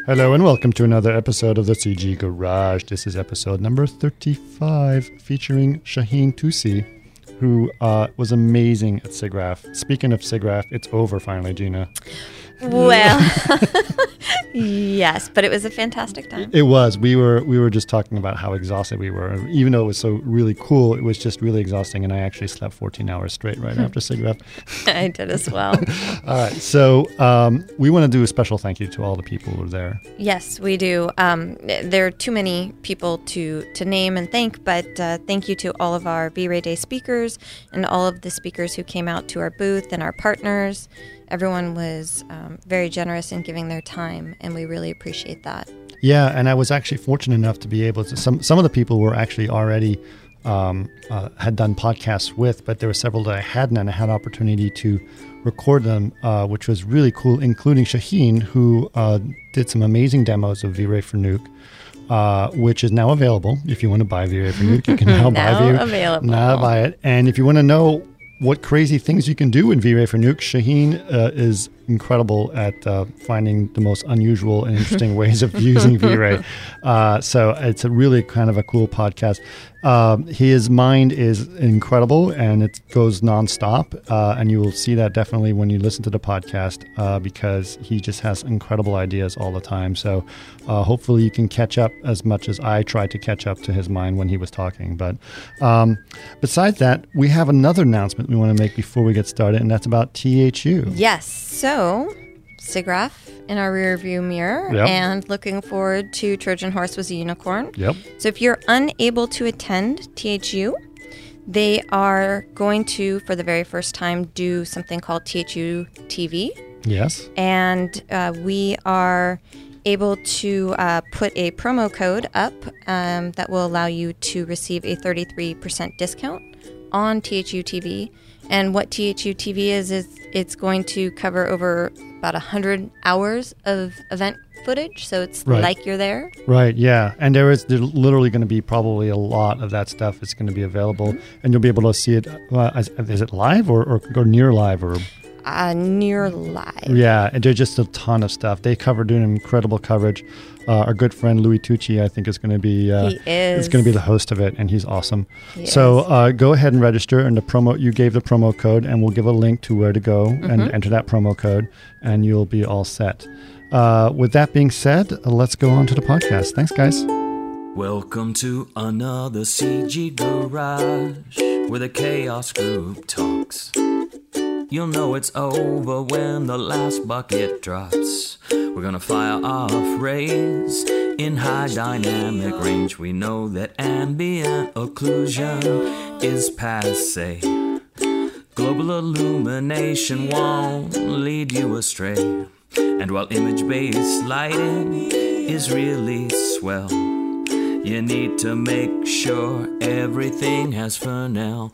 Hello and welcome to another episode of the CG Garage. This is episode number 35 featuring Shaheen Tusi, who was amazing at SIGGRAPH. Speaking of SIGGRAPH, it's over finally, Gina. Well, yes, but it was a fantastic time. It was. We were just talking about how exhausted we were. Even though it was so really cool, it was just really exhausting, and I actually slept 14 hours straight right after SIGGRAPH. I did as well. All right, so we want to do a special thank you to all the people who were there. Yes, we do. There are too many people to name and thank, but thank you to all of our V-Ray Day speakers and all of the speakers who came out to our booth and our partners. Everyone was very generous in giving their time, and we really appreciate that. Yeah, and I was actually fortunate enough to be able to. Some of the people were actually already had done podcasts with, but there were several that I hadn't, and I had opportunity to record them, which was really cool, including Shaheen, who did some amazing demos of V-Ray for Nuke. Which is now available. If you want to buy V-Ray for Nuke, you can now buy it. And if you want to know what crazy things you can do in V-Ray for Nuke, Shaheen is incredible at finding the most unusual and interesting ways of using V-Ray. So it's a really kind of a cool podcast. His mind is incredible, and it goes nonstop. And you will see that definitely when you listen to the podcast, because he just has incredible ideas all the time. So hopefully you can catch up as much as I tried to catch up to his mind when he was talking. But besides that, we have another announcement we want to make before we get started, and that's about THU. Yes. So, SIGGRAPH in our rearview mirror, and looking forward to Trojan Horse Was a Unicorn. Yep. So if you're unable to attend THU, they are going to, for the very first time, do something called THU TV. Yes. And we are able to put a promo code up that will allow you to receive a 33% discount on THU TV. And what THU TV is it's going to cover over about 100 hours of event footage, so it's like you're there. Right, yeah. And there's literally going to be probably a lot of that stuff that's going to be available, and you'll be able to see it. Is it live or near live? Or near live. Yeah, and there's just a ton of stuff. They doing incredible coverage. Our good friend Louis Tucci, I think, is going to be is going to be the host of it, and he's awesome. So go ahead and register, and you gave the promo code, and we'll give a link to where to go and enter that promo code, and you'll be all set. With that being said, let's go on to the podcast. Thanks, guys. Welcome to another CG Garage, where the Chaos Group talks. You'll know it's over when the last bucket drops. We're gonna fire off rays in high dynamic range. We know that ambient occlusion is passé. Global illumination won't lead you astray. And while image-based lighting is really swell, you need to make sure everything has Fresnel.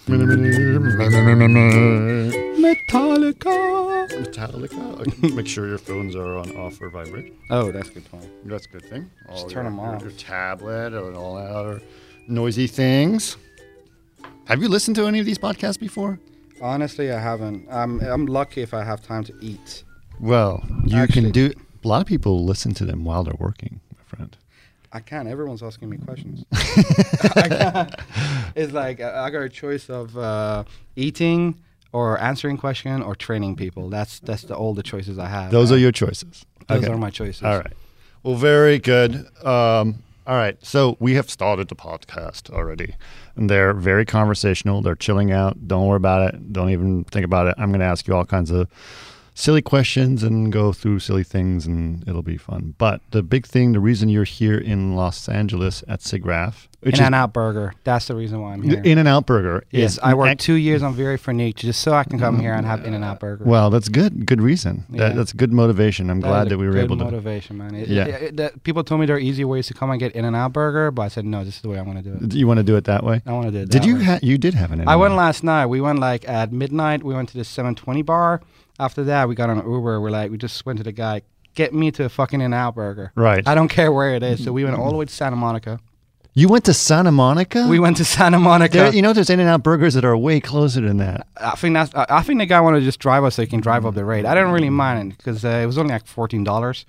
Metallica. Make sure your phones are on off or vibrate. Oh, that's a good point. That's a good thing. Just turn them off. Your tablet and all that other noisy things. Have you listened to any of these podcasts before? Honestly, I haven't. I'm lucky if I have time to eat. Well, you can do. A lot of people listen to them while they're working, my friend. I can't. Everyone's asking me questions. I can't. It's like I got a choice of eating or answering questions or training people. That's all the choices I have. Those are your choices. Those are my choices. All right. Well, very good. All right. So we have started the podcast already, and they're very conversational. They're chilling out. Don't worry about it. Don't even think about it. I'm going to ask you all kinds of silly questions and go through silly things, and it'll be fun. But the big thing, the reason you're here in Los Angeles at SIGGRAPH, In-N-Out Burger. That's the reason why I'm here. In-N-Out Burger. Yes, I worked 2 years on V-Ray for Nuke just so I can come here and have In-N-Out Burger. Well, that's good. Good reason. Yeah. That's good motivation. I'm glad that we were able to. Good motivation, man. People told me there are easy ways to come and get In-N-Out Burger, but I said, no, this is the way I want to do it. You want to do it that way? I want to do it that way. You did have an In-N-Out. I went last night. We went like at midnight. We went to the 720 bar. After that, we got on an Uber. We just went to the guy, get me to a fucking In-N-Out Burger. Right. I don't care where it is. So we went all the way to Santa Monica. You went to Santa Monica? We went to Santa Monica. There's In-N-Out Burgers that are way closer than that. I think the guy wanted to just drive us so he can drive up the rate. I didn't really mind it because it was only like $14.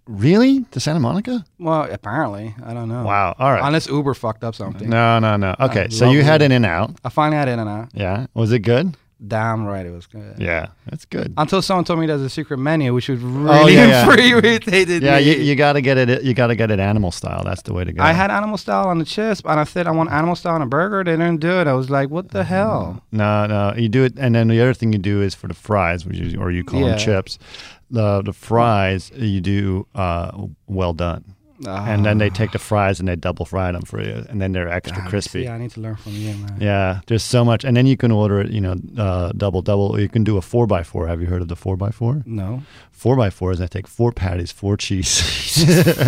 Really? To Santa Monica? Well, apparently, I don't know. Wow. All right. Unless Uber fucked up something. No. Okay, so love you had Uber. In-N-Out. I finally had In-N-Out. Yeah. Was it good? Damn right, it was good. Yeah, that's good. Until someone told me there's a secret menu, which would really infuriated Yeah, me. you got to get it. You got to get it animal style. That's the way to go. I had animal style on the chips, and I said I want animal style on a burger. They didn't do it. I was like, what the hell? No. You do it, and then the other thing you do is for the fries, which is, or you call them chips. The fries you do well done. And then they take the fries and they double fry them for you, and then they're extra crispy. Yeah, I need to learn from you, man. Yeah, there's so much, and then you can order it, double. Or you can do a 4x4. Have you heard of the 4x4? No. 4x4 is I take 4 patties, 4 cheese.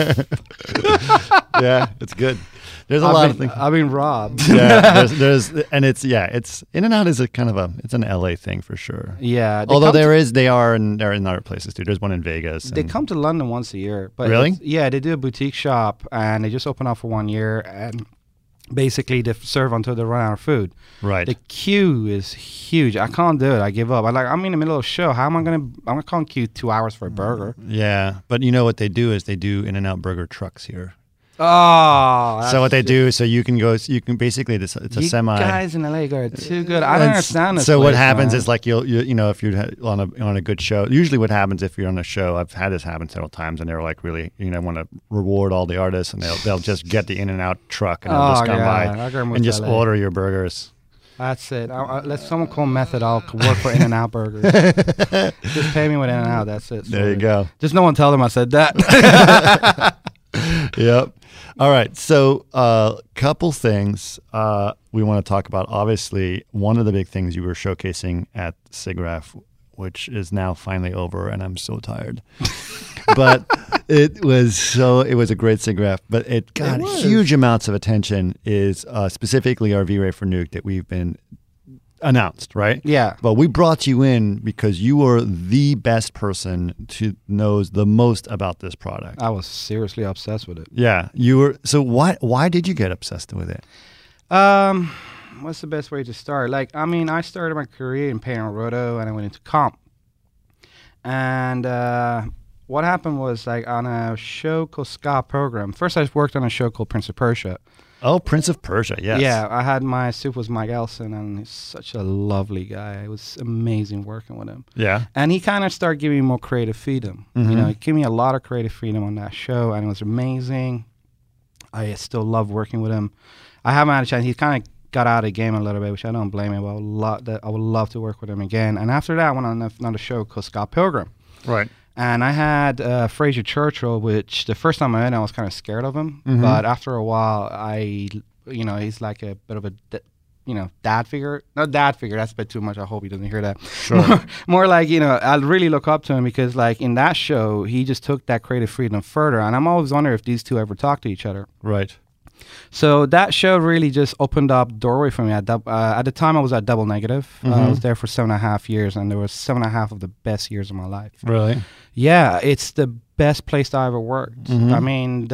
Yeah, it's good. There's a lot of things. I've been robbed. Yeah, there's it's In-N-Out is it's an LA thing for sure. Yeah. Although they're in other places too. There's one in Vegas. They come to London once a year. But really? Yeah, they do a boutique shop, and they just open up for 1 year, and basically they serve until they run out of food. Right. The queue is huge. I can't do it. I give up. I'm in the middle of a show. I'm gonna queue 2 hours for a burger. Yeah, but you know what they do is they do In-N-Out burger trucks here. Oh, so what they do, so you can basically it's a semi. You guys in LA are too good. I don't understand this. So what place, happens man. is like if you're on a good show. Usually, what happens if you're on a show, I've had this happen several times, and they're like really want to reward all the artists, and they'll just get the In-N-Out truck and they'll just come by and just order your burgers. That's it. Let someone call Method. I'll work for In-N-Out burgers. Just pay me with In-N-Out. That's it. There you go. Just no one tell them I said that. Yep. All right. So couple things we want to talk about. Obviously, one of the big things you were showcasing at SIGGRAPH, which is now finally over, and I'm so tired. But it was a great SIGGRAPH, but it got huge amounts of attention, is specifically our V-Ray for Nuke that we've been announced, right? Yeah. But we brought you in because you are the best person to knows the most about this product. I was seriously obsessed with it. Yeah, you were. So why did you get obsessed with it? What's the best way to start? I started my career in Paint and Roto, and I went into comp. And what happened was, on a show called Ska Program. First, I worked on a show called Prince of Persia. Oh, Prince of Persia, yes. Yeah, I had my soup was Mike Elson, and he's such a lovely guy. It was amazing working with him. Yeah. And he kind of started giving me more creative freedom. Mm-hmm. He gave me a lot of creative freedom on that show, and it was amazing. I still love working with him. I haven't had a chance. He kind of got out of the game a little bit, which I don't blame him. But I would love to work with him again. And after that, I went on another show called Scott Pilgrim. Right. And I had Fraser Churchill, which the first time I met him, I was kind of scared of him. Mm-hmm. But after a while, he's like a bit of a, dad figure. Not dad figure, that's a bit too much. I hope he doesn't hear that. Sure. More like, I really look up to him because, in that show, he just took that creative freedom further. And I'm always wondering if these two ever talk to each other. Right. So that show really just opened up doorway for me. At the time, I was at Double Negative. Mm-hmm. I was there for 7.5 years, and there was 7.5 of the best years of my life. Really? Yeah, it's the best place I ever worked. Mm-hmm. I mean,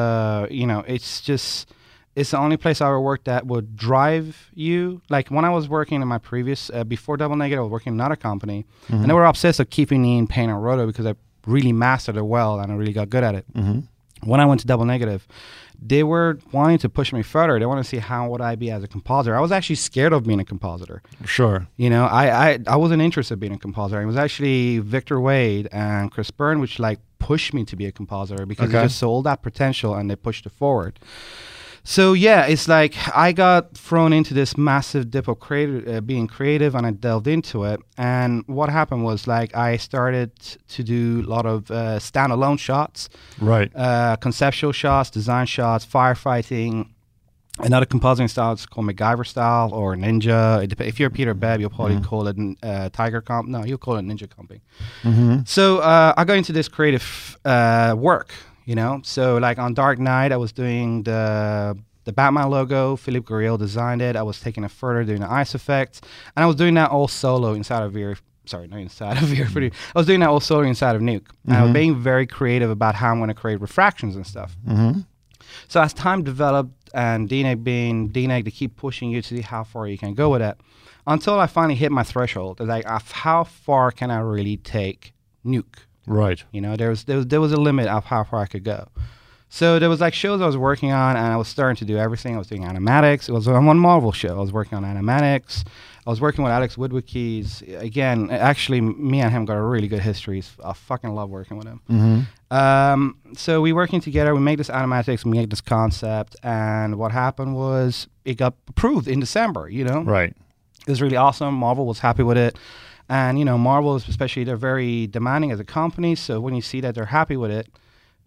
it's the only place I ever worked that would drive you. Like when I was working in my previous, before Double Negative, I was working in another company, Mm-hmm. and they were obsessed with keeping me in Paint and Roto because I really mastered it well and I really got good at it. Mm-hmm. When I went to Double Negative, they were wanting to push me further. They wanted to see how would I be as a compositor. I was actually scared of being a compositor. Sure. I wasn't interested in being a compositor. It was actually Victor Wade and Chris Byrne which pushed me to be a compositor because they just saw that potential and they pushed it forward. So yeah, it's I got thrown into this massive dip of being creative, and I delved into it. And what happened was I started to do a lot of standalone shots, Right. Conceptual shots, design shots, firefighting. Another compositing style is called MacGyver style or Ninja. If you're Peter Bebb, you'll probably call it Tiger Comp. No, you'll call it Ninja Comping. Mm-hmm. So I got into this creative work. So on Dark Knight, I was doing the Batman logo. Philippe Gurriel designed it. I was taking it further, doing the ice effects, and I was doing that all solo inside of VR. Sorry, not inside of VR. I was doing that all solo inside of Nuke. And I was being very creative about how I'm going to create refractions and stuff. Mm-hmm. So as time developed, and DNEG being DNEG, they keep pushing you to see how far you can go with it, until I finally hit my threshold. How far can I really take Nuke? Right. You know, there was a limit of how far I could go. So there was like shows I was working on, and I was starting to do everything. I was doing animatics. It was on one Marvel show. I was working on animatics. I was working with Alex Woodward-Keys. Again, actually, me and him got a really good history. I fucking love working with him. Mm-hmm. So we working together. We made this animatics. We made this concept, and what happened was it got approved in December. You know, Right. it was really awesome. Marvel was happy with it, and you know, Marvel, especially, they're very demanding as a company. So when you see that they're happy with it,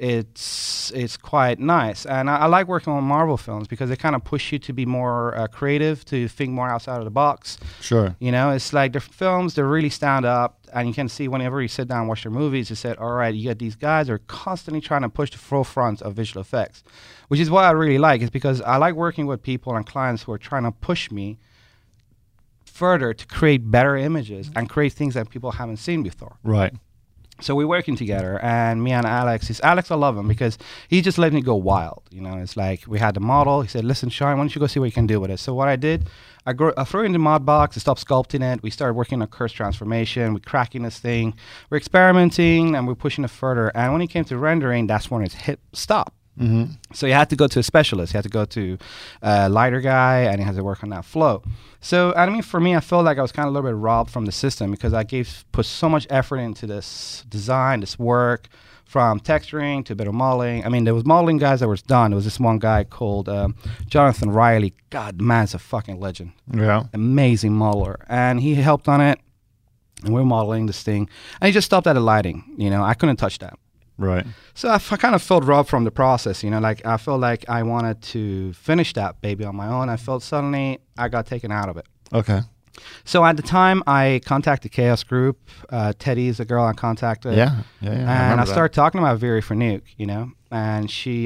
it's quite nice. And I like working on Marvel films because they kind of push you to be more creative, to think more outside of the box. Sure. You know, it's like their films, they really stand up, and you can see whenever you sit down and watch their movies, you said, all right, you got these guys that are constantly trying to push the forefront of visual effects, which is what I really like. Is because I like working with people and clients who are trying to push me further to create better images and create things that people haven't seen before. Right. So we're working together, and me and Alex, I love him because he just let me go wild. You know, it's like we had the model. He said, listen, Sean, why don't you go see what you can do with it? So what I did, I threw it in the mod box, I stopped sculpting it. We started working on curse transformation. We're cracking this thing. We're experimenting, and we're pushing it further. And when it came to rendering, that's when it hit stop. Mm-hmm. So you had to go to a specialist. You had to go to a lighter guy, and he had to work on that flow. So, I mean, for me, I felt like I was kind of a little bit robbed from the system because I put so much effort into this design, this work, from texturing to a bit of modeling. I mean, there was modeling guys that was done. There was this one guy called Jonathan Riley. God, the man's a fucking legend. Yeah. Amazing modeler. And he helped on it, and we're modeling this thing. And he just stopped at the lighting. You know, I couldn't touch that. Right. So I kind of felt robbed from the process, you know, like I felt like I wanted to finish that baby on my own. I felt suddenly I got taken out of it. Okay. So at the time I contacted Chaos Group. Teddy is the girl I contacted. Yeah. And I started talking about Viri Fanuc, you know, and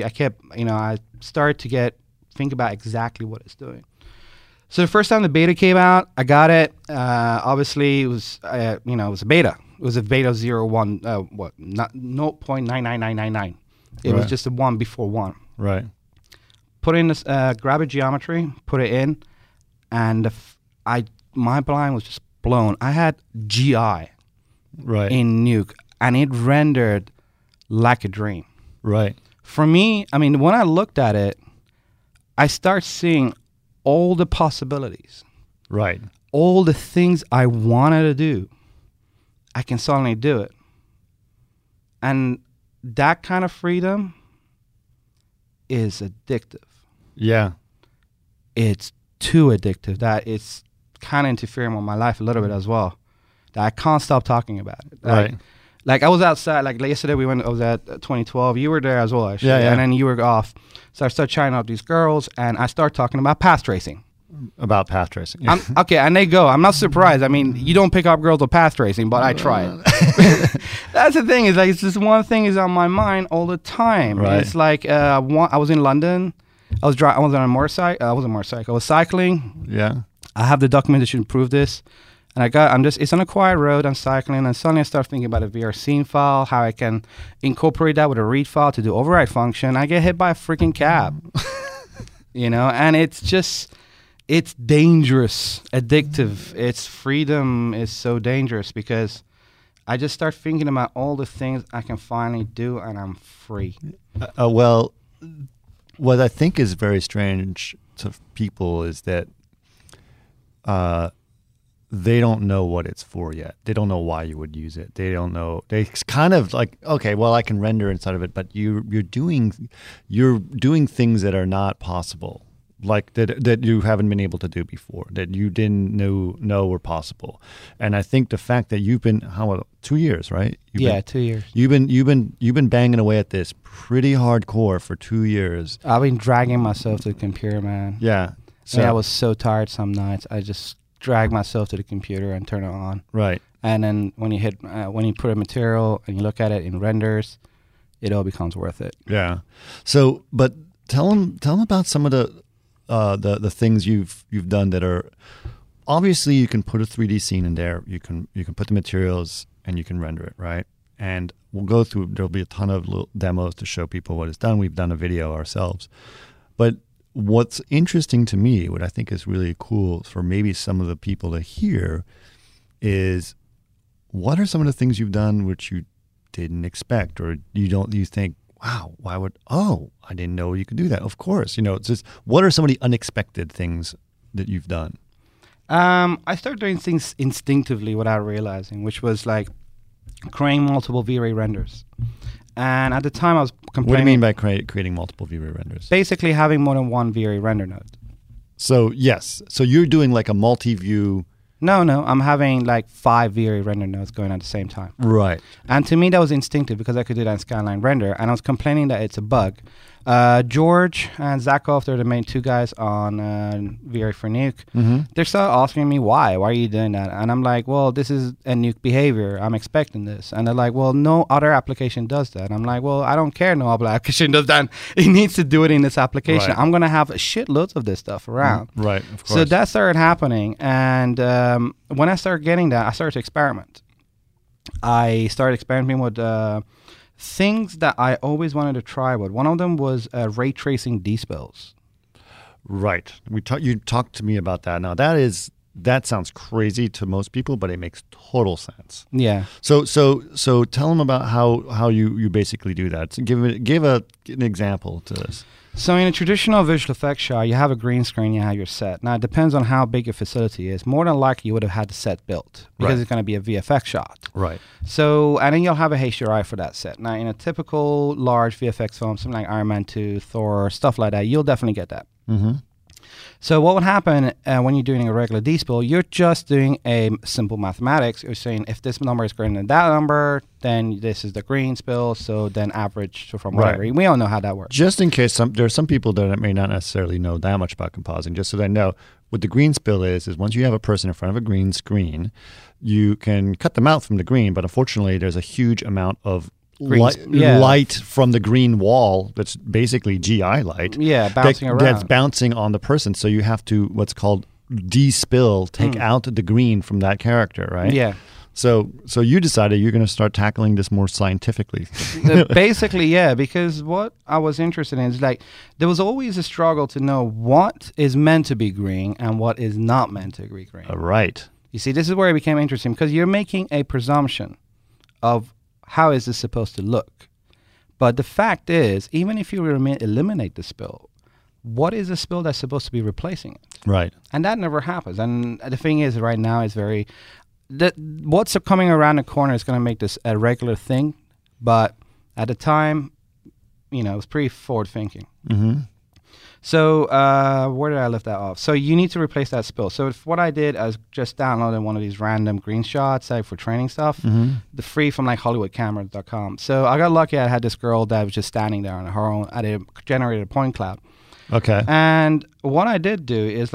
I started to think about exactly what it's doing. So the first time the beta came out, I got it. Obviously it was, it was a beta. It was a beta 01, 0.99999. It was just a one before one. Right. Put in this, grab a geometry, put it in, and my blind was just blown. I had GI in Nuke, and it rendered like a dream. Right. For me, I mean, when I looked at it, I start seeing all the possibilities. Right. All the things I wanted to do. I can suddenly do it. And that kind of freedom is addictive. Yeah. It's too addictive that it's kind of interfering with my life a little bit as well. That I can't stop talking about it. Right. Like I was outside, like yesterday I was at 2012. You were there as well, actually. Yeah. And then you were off. So I started chatting up these girls, and I started talking about path tracing. About path tracing. Okay, and they go. I'm not surprised. I mean, you don't pick up girls with path tracing, but I try it. That's the thing. Is like it's just one thing is on my mind all the time. Right. It's like I was in London. I was on a motorcycle. I wasn't a motorcycle. I was cycling. Yeah. I have the documentation to prove this. And it's on a quiet road. I'm cycling, and suddenly I start thinking about a VR scene file, how I can incorporate that with a read file to do override function. I get hit by a freaking cab. You know, and it's just. It's dangerous, addictive. Its freedom is so dangerous because I just start thinking about all the things I can finally do, and I'm free. Well, what I think is very strange to people is that they don't know what it's for yet. They don't know why you would use it. They don't know. They kind of like, okay, well, I can render inside of it, but you're doing things that are not possible. Like that you haven't been able to do before, that you didn't know were possible. And I think the fact that you've been 2 years, right? 2 years. You've been banging away at this pretty hardcore for 2 years. I've been dragging myself to the computer, man. Yeah. So I was so tired some nights. I just drag myself to the computer and turn it on. Right. And then when you put a material and you look at it in renders, it all becomes worth it. Yeah. So, but tell them about some of the things you've done that are obviously you can put a 3D scene in there. You can put the materials and you can render it, right? And we'll go through. There'll be a ton of little demos to show people what it's done. We've done a video ourselves, but what's interesting to me, what I think is really cool for maybe some of the people to hear, is what are some of the things you've done which you didn't expect, or you think, wow, I didn't know you could do that. Of course, it's just, what are some of the unexpected things that you've done? I started doing things instinctively without realizing, which was like creating multiple V-Ray renders. And at the time, I was complaining. What do you mean by creating multiple V-Ray renders? Basically, having more than one V-Ray render node. So yes, so you're doing like a multi-view. No, I'm having like 5 V-Ray render nodes going at the same time. Right. And to me, that was instinctive because I could do that in Skyline Render. And I was complaining that it's a bug. George and Zakov, they're the main 2 guys on V-Ray for Nuke. Mm-hmm. They're still asking me why are you doing that? And I'm like, well, this is a Nuke behavior. I'm expecting this. And they're like, well, no other application does that. I'm like, well, I don't care no other application does that. It needs to do it in this application. Right. I'm going to have shitloads of this stuff around. Right, of course. So that started happening. And when I started getting that, I started to experiment. I started experimenting with things that I always wanted to try with. One of them was ray tracing D-spills. Right. You talked to me about that. Now that sounds crazy to most people, but it makes total sense. Yeah. So tell them about how you basically do that. So give an example to this. So in a traditional visual effects shot, you have a green screen, you have your set. Now it depends on how big your facility is. More than likely you would have had the set built because it's going to be a VFX shot. Right. So, and then you'll have a HDRI for that set. Now in a typical large VFX film, something like Iron Man 2, Thor, stuff like that, you'll definitely get that. Mm-hmm. So what would happen when you're doing a regular D-spill, you're just doing a simple mathematics. You're saying if this number is greater than that number, then this is the green spill, so then average from whatever. Right. We all know how that works. Just in case there are some people that may not necessarily know that much about compositing, just so they know, what the green spill is once you have a person in front of a green screen, you can cut them out from the green, but unfortunately there's a huge amount of light from the green wall that's basically GI light. Yeah, bouncing around. That's bouncing on the person. So you have to, what's called de-spill, take out the green from that character, right? Yeah. So you decided you're going to start tackling this more scientifically. Basically, yeah, because what I was interested in is like there was always a struggle to know what is meant to be green and what is not meant to be green. Right. You see, this is where it became interesting because you're making a presumption of how is this supposed to look? But the fact is, even if you eliminate the spill, what is the spill that's supposed to be replacing it? Right. And that never happens. And the thing is, right now, it's very... what's coming around the corner is going to make this a regular thing. But at the time, it was pretty forward-thinking. Mm-hmm. So where did I lift that off? So you need to replace that spill. So what I did is just downloaded one of these random green shots for training stuff, the free from like HollywoodCamera.com. So I got lucky. I had this girl that was just standing there on her own. I generated a point cloud. Okay. And what I did do is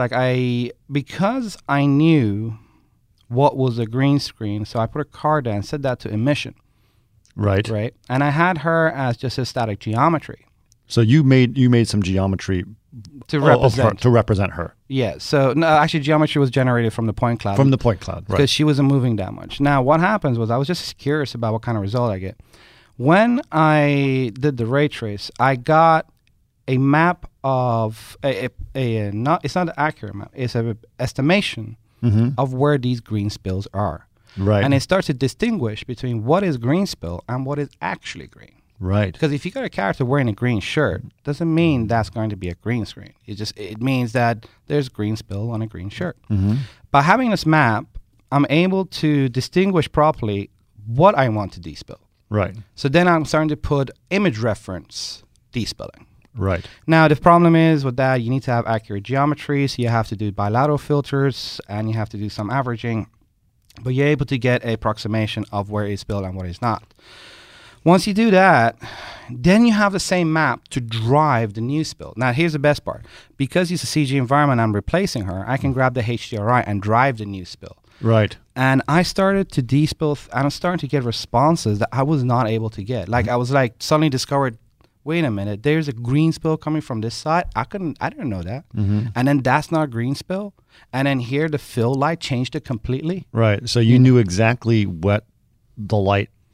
because I knew what was a green screen, so I put a card there and set that to emission. Right. Right. And I had her as just a static geometry. So you made some geometry to represent her. Yeah. So no, actually, geometry was generated from the point cloud. From the point cloud, right? Because she wasn't moving that much. Now, what happens was I was just curious about what kind of result I get. When I did the ray trace, I got a map of it's not an accurate map. It's an estimation of where these green spills are. Right. And it starts to distinguish between what is green spill and what is actually green. Right. Because if you got a character wearing a green shirt, doesn't mean that's going to be a green screen. It means that there's green spill on a green shirt. Mm-hmm. By having this map, I'm able to distinguish properly what I want to despill. Right. So then I'm starting to put image reference despilling. Right. Now, the problem is with that, you need to have accurate geometry, so you have to do bilateral filters, and you have to do some averaging, but you're able to get an approximation of where it's spilled and what is not. Once you do that, then you have the same map to drive the new spill. Now, here's the best part. Because it's a CG environment, I'm replacing her, I can grab the HDRI and drive the new spill. Right. And I started to despill, and I'm starting to get responses that I was not able to get. Like, I was suddenly discovered, wait a minute, there's a green spill coming from this side. I didn't know that. Mm-hmm. And then that's not a green spill. And then here, the fill light changed it completely. Right. So you knew exactly what the light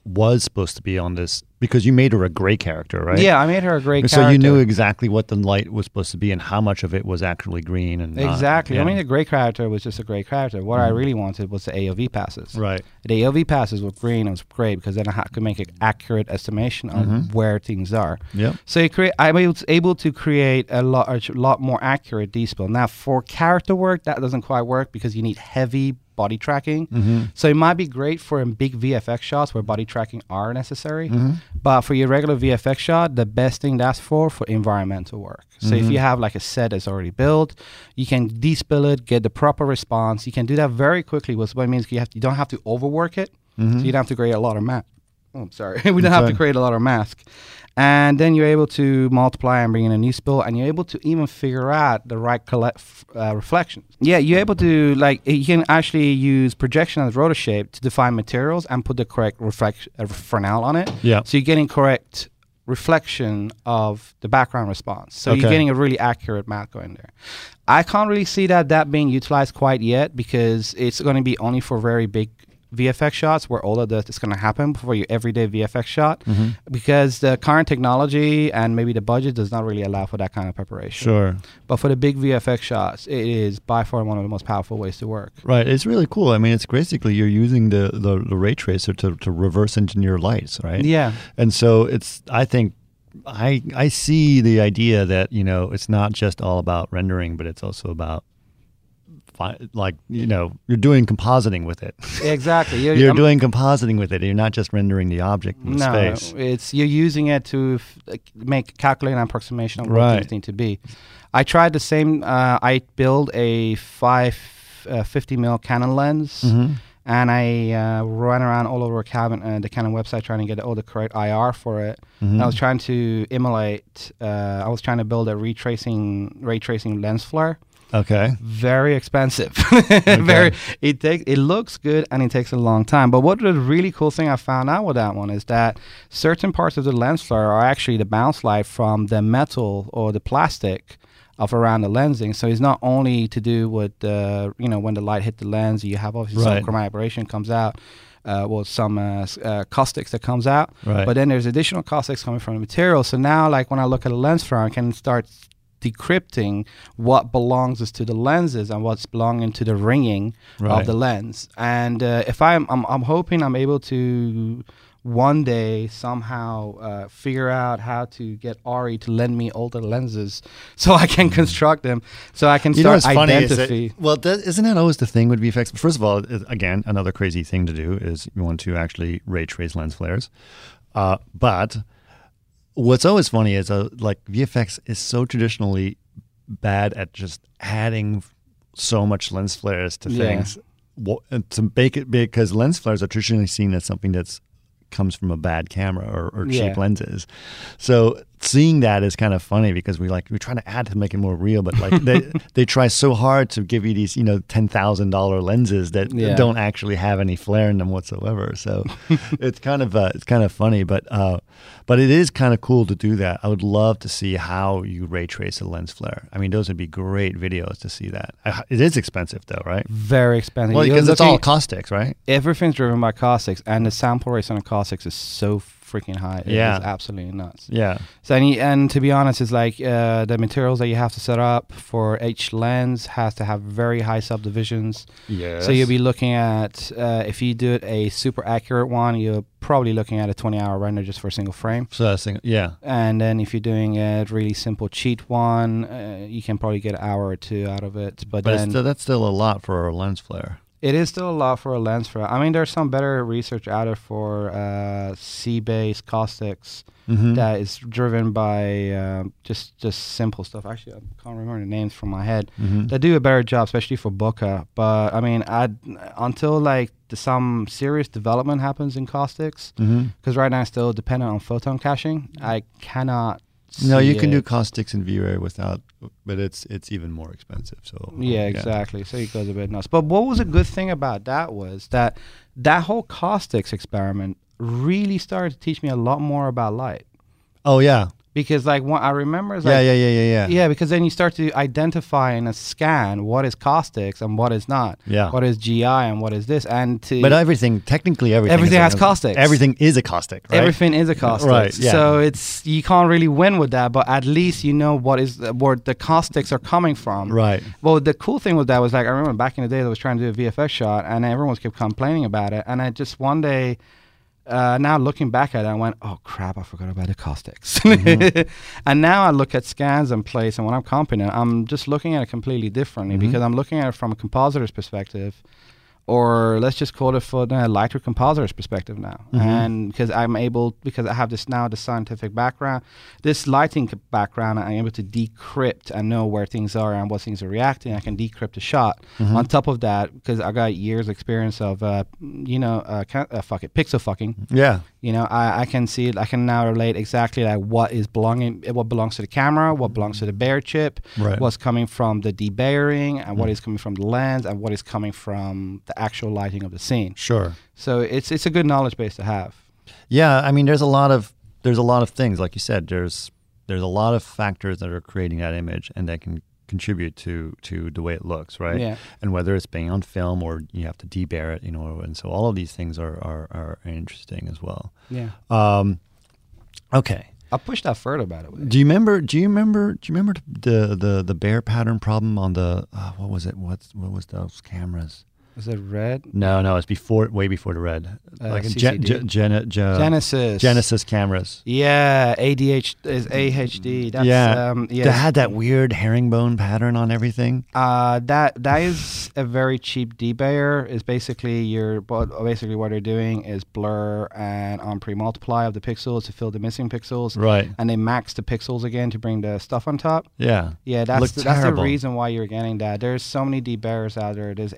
was supposed to be on this, because you made her a gray character, right? Yeah, I made her a gray so character. you knew exactly what the light was supposed to be and how much of it was actually green and not. Exactly. Yeah. I mean, the gray character was just a gray character. What I really wanted was the AOV passes. Right. The AOV passes with green was great because then I could make an accurate estimation of where things are. Yep. So I was able to create a lot more accurate D-spill. Now, for character work, that doesn't quite work because you need heavy body tracking. So it might be great for big VFX shots where body tracking are necessary. But for your regular VFX shot, the best thing that's for environmental work. So if you have like a set that's already built, you can despill it, get the proper response. You can do that very quickly, which means you don't have to overwork it. So you don't have to create a lot of mask. Oh, I'm sorry. We don't have to create a lot of mask. And then you're able to multiply and bring in a new spill, and you're able to even figure out the right reflections. Yeah, you're able to, you can actually use projection as rotor shape to define materials and put the correct Fresnel on it. Yeah. So you're getting correct reflection of the background response. So you're getting a really accurate map going there. I can't really see that being utilized quite yet because it's going to be only for very big VFX shots where all of that is going to happen for your everyday VFX shot because the current technology and maybe the budget does not really allow for that kind of preparation. Sure. But for the big VFX shots, it is by far one of the most powerful ways to work. Right. It's really cool. I mean, it's basically you're using the ray tracer to reverse engineer lights, right? Yeah. And so I think I see the idea that, it's not just all about rendering, but it's also about you're doing compositing with it. Exactly. You're doing compositing with it. You're not just rendering the object in space. It's you're using it to calculate an approximation of what things need to be. I tried the same. I built a 50 mil Canon lens, and I ran around all over the Canon website trying to get all the correct IR for it. And I was trying to emulate. I was trying to build a ray tracing lens flare. Okay. Very expensive. It looks good and it takes a long time. But what the really cool thing I found out with that one is that certain parts of the lens flare are actually the bounce light from the metal or the plastic of around the lensing. So it's not only to do with when the light hit the lens, you have obviously some chromatic aberration comes out. Some caustics that comes out. Right. But then there's additional caustics coming from the material. So now when I look at a lens flare, I can start decrypting what belongs to the lenses and what's belonging to the ringing of the lens. And if I'm hoping I'm able to one day somehow figure out how to get Ari to lend me older lenses so I can construct them, so I can start identifying. Isn't that always the thing with VFX? First of all, again, another crazy thing to do is you want to actually ray trace lens flares. But what's always funny is VFX is so traditionally bad at just adding so much lens flares to things to make it big, because lens flares are traditionally seen as something that's comes from a bad camera or cheap lenses. So seeing that is kind of funny because we try to add to make it more real, but they try so hard to give you these $10,000 lenses that don't actually have any flare in them whatsoever. So it's kind of funny, but it is kind of cool to do that. I would love to see how you ray trace a lens flare. I mean, those would be great videos to see that. It is expensive though, right? Very expensive. Well, because it's all caustics, right? Everything's driven by caustics, and the sample rates on the caustics is so freaking high. It is absolutely nuts. Yeah. So and to be honest, it's the materials that you have to set up for each lens has to have very high subdivisions. Yes. So you'll be looking at if you do a super accurate one, you're probably looking at a 20-hour render just for a single frame. So and then if you're doing a really simple cheat one, you can probably get an hour or two out of it. But then that's still a lot for a lens flare. It is still a lot for a lens flare. I mean, there's some better research out there for C-based caustics that is driven by just simple stuff. Actually, I can't remember the names from my head. They do a better job, especially for bokeh. But I mean, until some serious development happens in caustics, because right now it's still dependent on photon caching, I cannot. No, you can do caustics in V-Ray but it's even more expensive. So exactly. So it goes a bit nuts. But what was a good thing about that was that whole caustics experiment really started to teach me a lot more about light. Oh yeah, Because like I remember, it's Yeah. because then you start to identify in a scan what is caustics and what is not. Yeah. What is GI and what is this, and But technically everything has caustics. Everything is a caustic, right? Everything is a caustic. Right, yeah. So you can't really win with that, but at least you know where the caustics are coming from. Right. Well, the cool thing with that was like I remember back in the day I was trying to do a VFX shot and everyone kept complaining about it, and I just one day. Now looking back at it, I went, oh crap, I forgot about the caustics. And now I look at scans and place, and when I'm comping it, I'm just looking at it completely differently because I'm looking at it from a compositor's perspective, or let's just call it from a lighter compositor's perspective now. And because I have this scientific background, this lighting background, I'm able to decrypt and know where things are and what things are reacting. I can decrypt a shot. On top of that, because I got years experience of, pixel fucking. Yeah. I can see it. I can now relate exactly like what belongs to the camera, what belongs to the Bayer chip, Right. what's coming from the debayering, and what is coming from the lens, and what is coming from the actual lighting of the scene. Sure. So it's a good knowledge base to have. Yeah, I mean, there's a lot of things, like you said. There's a lot of factors that are creating that image and that can contribute to the way it looks, right? Yeah. And whether it's being on film or you have to debayer it, and so all of these things are interesting as well. Yeah. Okay. I'll push that further, by the way. Do you remember the Bayer pattern problem on the what was it? What was those cameras? Was it red? No, it's way before the red. Like CCD? Genesis cameras. Yeah, AHD. That's, They had that weird herringbone pattern on everything. That is a very cheap debayer. Is basically what they're doing is blur and on pre-multiply of the pixels to fill the missing pixels. Right. And they max the pixels again to bring the stuff on top. Yeah. Yeah, that's the reason why you're getting that. There's so many debayers out there. There's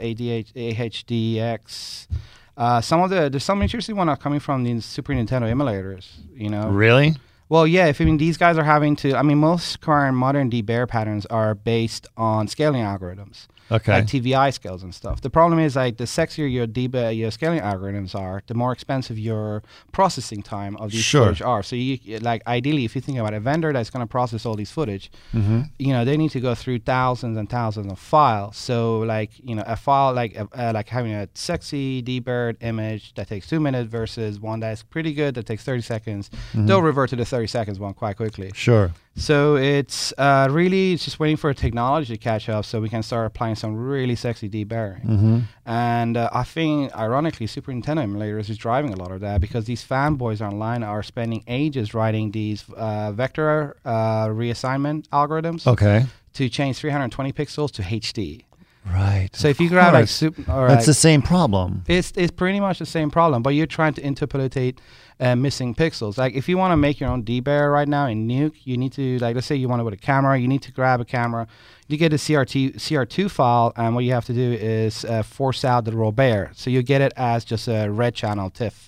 AHDX. There's some interesting one coming from the Super Nintendo emulators. Really? Well, yeah. These guys are having to. I mean, most current modern debayer patterns are based on scaling algorithms. Okay. Like TVI scales and stuff. The problem is like the sexier your scaling algorithms are, the more expensive your processing time of these footage are. So you ideally, if you think about a vendor that's going to process all these footage, they need to go through thousands and thousands of files. So a file like having a sexy debayered image that takes 2 minutes versus one that's pretty good that takes 30 seconds. They'll revert to the 30 seconds one quite quickly. Sure. So it's it's just waiting for technology to catch up so we can start applying some really sexy debayering. And I think, ironically, Super Nintendo emulators is driving a lot of that because these fanboys online are spending ages writing these vector reassignment algorithms to change 320 pixels to HD. Right. So if you grab that's the same problem. It's pretty much the same problem, but you're trying to interpolate missing pixels. Like if you want to make your own debayer right now in Nuke, you need to let's say you want it with a camera, you need to grab a camera, you get a CR2 file, and what you have to do is force out the raw Bayer. So you get it as just a red channel TIFF.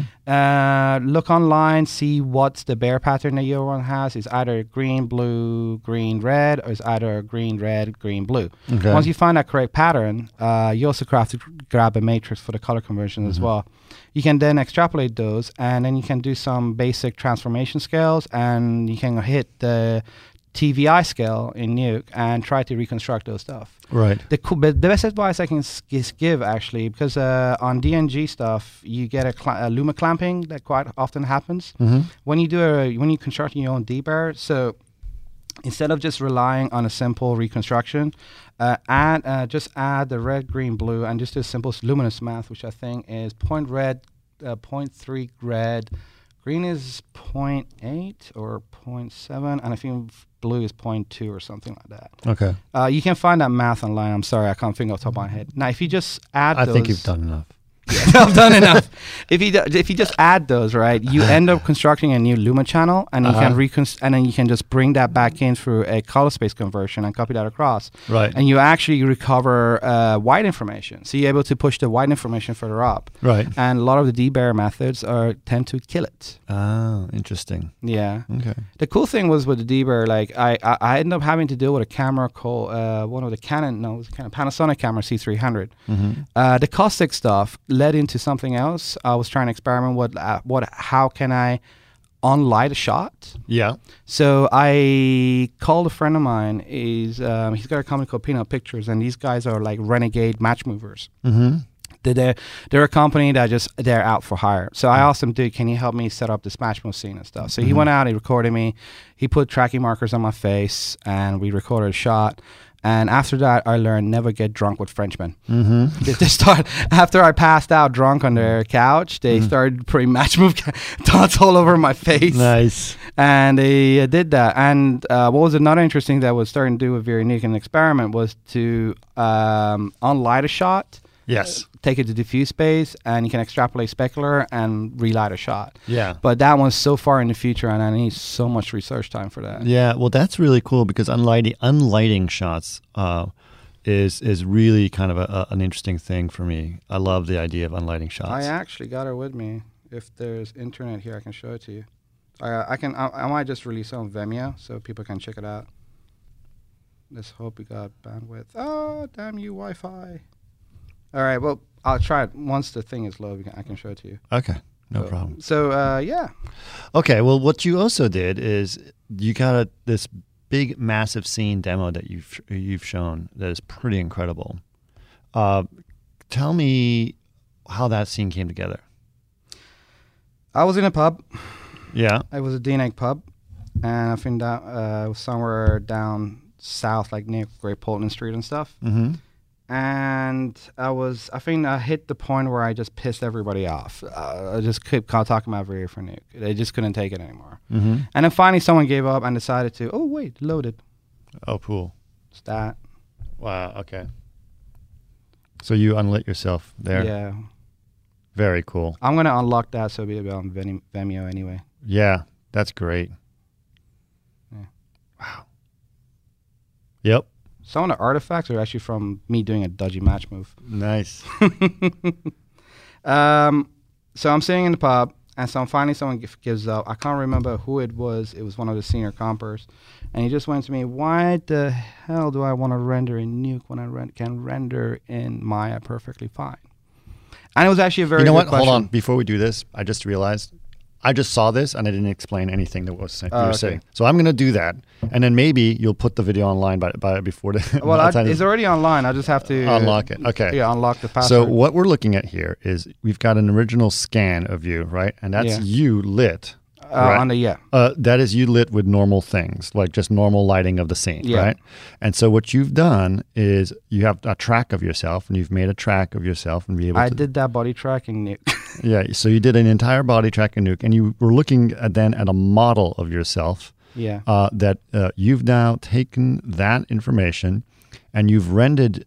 Look online, see what's the Bayer pattern that your one has. It's either green, blue, green, red, or it's either green, red, green, blue. Okay. Once you find that correct pattern, you also have to grab a matrix for the color conversion as well. You can then extrapolate those, and then you can do some basic transformation scales, and you can hit the TVI scale in Nuke and try to reconstruct those stuff. Right. The best advice I can give, actually, because on DNG stuff, you get a luma clamping that quite often happens. When you construct your own debayer. So instead of just relying on a simple reconstruction, just add the red, green, blue, and just a simple luminous math, which I think is point red, 0.3 red. Green is 0.8 or 0.7, and I think blue is 0.2 or something like that. Okay. You can find that math online. I'm sorry, I can't think off the top of my head. Now, if you just add those... I think you've done enough. I've done enough. If you just add those, right, you end up constructing a new Luma channel, and you can just bring that back in through a color space conversion and copy that across. Right. And you actually recover white information, so you're able to push the white information further up. Right. And a lot of the debayer methods tend to kill it. Oh, interesting. Yeah. Okay. The cool thing was with the debayer, I ended up having to deal with a camera called Panasonic camera C300. The caustic stuff led into something else. I was trying to experiment with how can I unlight a shot. Yeah. So I called a friend of mine. He's got a company called Peanut Pictures, and these guys are like renegade match movers. Mm-hmm. They're a company that they're out for hire. So I asked him, dude, can you help me set up this match move scene and stuff? So he went out, he recorded me, he put tracking markers on my face, and we recorded a shot. And after that, I learned never get drunk with Frenchmen. Mm-hmm. They start after I passed out drunk on their couch. They started putting match move dots all over my face. Nice. And they did that. And what was another interesting that was starting to do with very unique an experiment was to unlight a shot. Yes. Take it to diffuse space, and you can extrapolate specular and relight a shot. Yeah. But that one's so far in the future, and I need so much research time for that. Yeah. Well, that's really cool because unlighting shots is really kind of an interesting thing for me. I love the idea of unlighting shots. I actually got it with me. If there's internet here, I can show it to you. I might just release it on Vimeo so people can check it out. Let's hope we got bandwidth. Oh, damn you, Wi-Fi. All right, well, I'll try it. Once the thing is low, I can show it to you. Okay, no problem. So, yeah. Okay, well, what you also did is you got this big, massive scene demo that you've shown that is pretty incredible. Tell me how that scene came together. I was in a pub. Yeah. It was a D-neck pub, and I think that was somewhere down south, like near Great Portland Street and stuff. Mm-hmm. And I think I hit the point where I just pissed everybody off. I just kept talking about Very for Nuke. They just couldn't take it anymore. Mm-hmm. And then finally someone gave up and decided to, oh, wait, loaded. Oh, cool. It's that. Wow, okay. So you unlit yourself there. Yeah. Very cool. I'm going to unlock that so it'll be on Vimeo anyway. Yeah, that's great. Yeah. Wow. Yep. Some of the artifacts are actually from me doing a dodgy match move. Nice. So I'm sitting in the pub, and finally someone gives up. I can't remember who it was. It was one of the senior compers. And he just went to me, why the hell do I want to render in Nuke when I can render in Maya perfectly fine? And it was actually a very good question. Hold on. Before we do this, I just realized I just saw this and I didn't explain anything that was you were saying. So I'm going to do that, and then maybe you'll put the video online by before the. Well, it's already online. I just have to unlock it. Okay. Yeah, unlock the password. So what we're looking at here is we've got an original scan of you, right? And that's you lit. Right? That is you lit with normal things, like just normal lighting of the scene, right? And so what you've done is you have a track of yourself, and you've made a track of yourself and be able to... I did that body tracking, Nuke. Yeah, so you did an entire body tracking Nuke, and you were looking at a model of yourself that you've now taken that information and you've rendered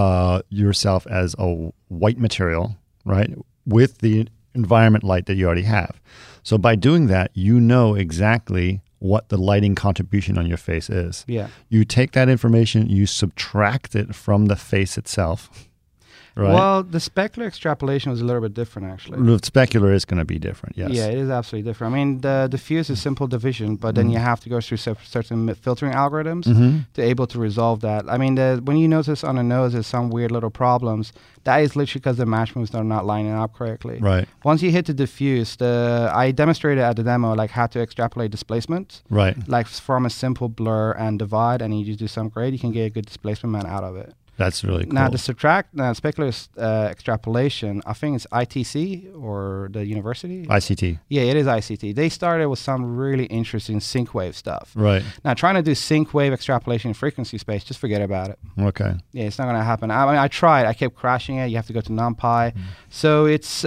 yourself as a white material, right, with the environment light that you already have. So by doing that, you know exactly what the lighting contribution on your face is. Yeah. You take that information, you subtract it from the face itself. Right? Well, the specular extrapolation was a little bit different, actually. The specular is going to be different, yes. Yeah, it is absolutely different. I mean, the diffuse is simple division, but then you have to go through certain filtering algorithms to able to resolve that. I mean, when you notice on the nose there's some weird little problems, that is literally because the match moves are not lining up correctly. Right. Once you hit the diffuse, I demonstrated at the demo like how to extrapolate displacement. Right. Like from a simple blur and divide, and you just do some grade, you can get a good displacement man out of it. That's really cool. Now, the specular extrapolation, I think it's ITC or the university? ICT. Yeah, it is ICT. They started with some really interesting sync wave stuff. Right. Now, trying to do sync wave extrapolation in frequency space, just forget about it. Okay. Yeah, it's not going to happen. I mean, I tried. I kept crashing it. You have to go to NumPy. So it's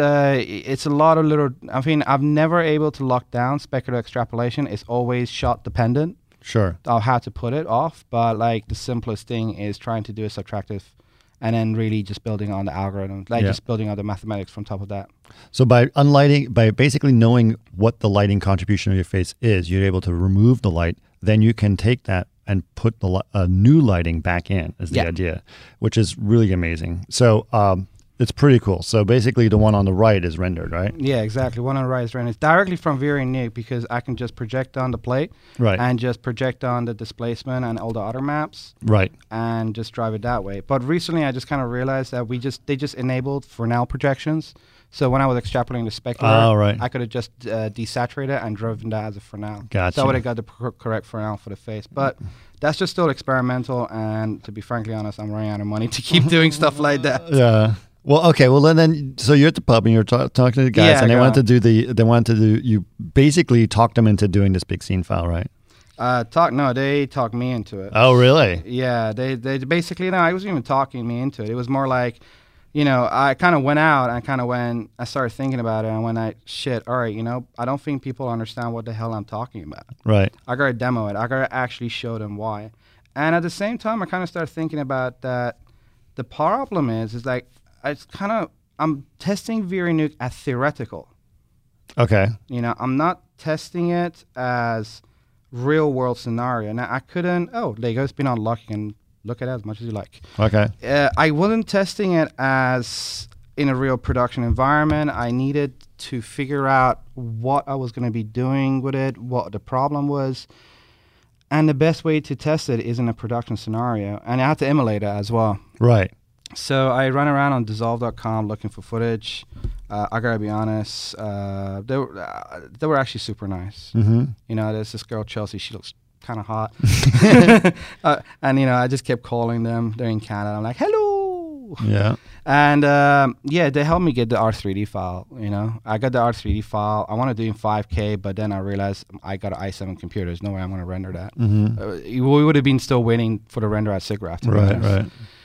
a lot of little... I mean, I've never able to lock down specular extrapolation. It's always shot dependent. Sure. Of how to put it off, but like the simplest thing is trying to do a subtractive and then really just building on the algorithm, just building on the mathematics from top of that. So by basically knowing what the lighting contribution of your face is, you're able to remove the light, then you can take that and put the new lighting back in is the idea, which is really amazing. So it's pretty cool. So basically the one on the right is rendered, right? Yeah, exactly. One on the right is rendered. It's directly from Very Nuke because I can just project on the plate and just project on the displacement and all the other maps. Right. And just drive it that way. But recently I just kind of realized that they just enabled Fresnel projections. So when I was extrapolating the specular, I could have just desaturated and driven that as a Fresnel. Gotcha. So I would have got the correct Fresnel for the face. But that's just still experimental, and to be frankly honest, I'm running out of money to keep doing stuff like that. Yeah. Well, okay. Well, then, so you're at the pub and you're talking to the guys, and they wanted to do. You basically talked them into doing this big scene file, right? They talked me into it. Oh, really? Yeah. They basically, no, I wasn't even talking me into it. It was more like, I kind of went out and I started thinking about it, and when all right, I don't think people understand what the hell I'm talking about. Right. I got to demo it. I got to actually show them why. And at the same time, I kind of started thinking about that the problem is like, I'm testing VRNuke as theoretical. Okay. I'm not testing it as real world scenario. Now I couldn't, Lego's been unlocked and look at it as much as you like. Okay. I wasn't testing it as in a real production environment. I needed to figure out what I was going to be doing with it, what the problem was. And the best way to test it is in a production scenario. And I had to emulate it as well. Right. So I ran around on Dissolve.com looking for footage. I gotta be honest, they were actually super nice. Mm-hmm. There's this girl Chelsea. She looks kind of hot, and I just kept calling them. They're in Canada. I'm like, hello. Yeah. And they helped me get the R3D file. I got the R3D file. I want to do it in 5K, but then I realized I got an i7 computer. There's no way I'm going to render that. Mm-hmm. We would have been still waiting for the render at SIGGRAPH. Right.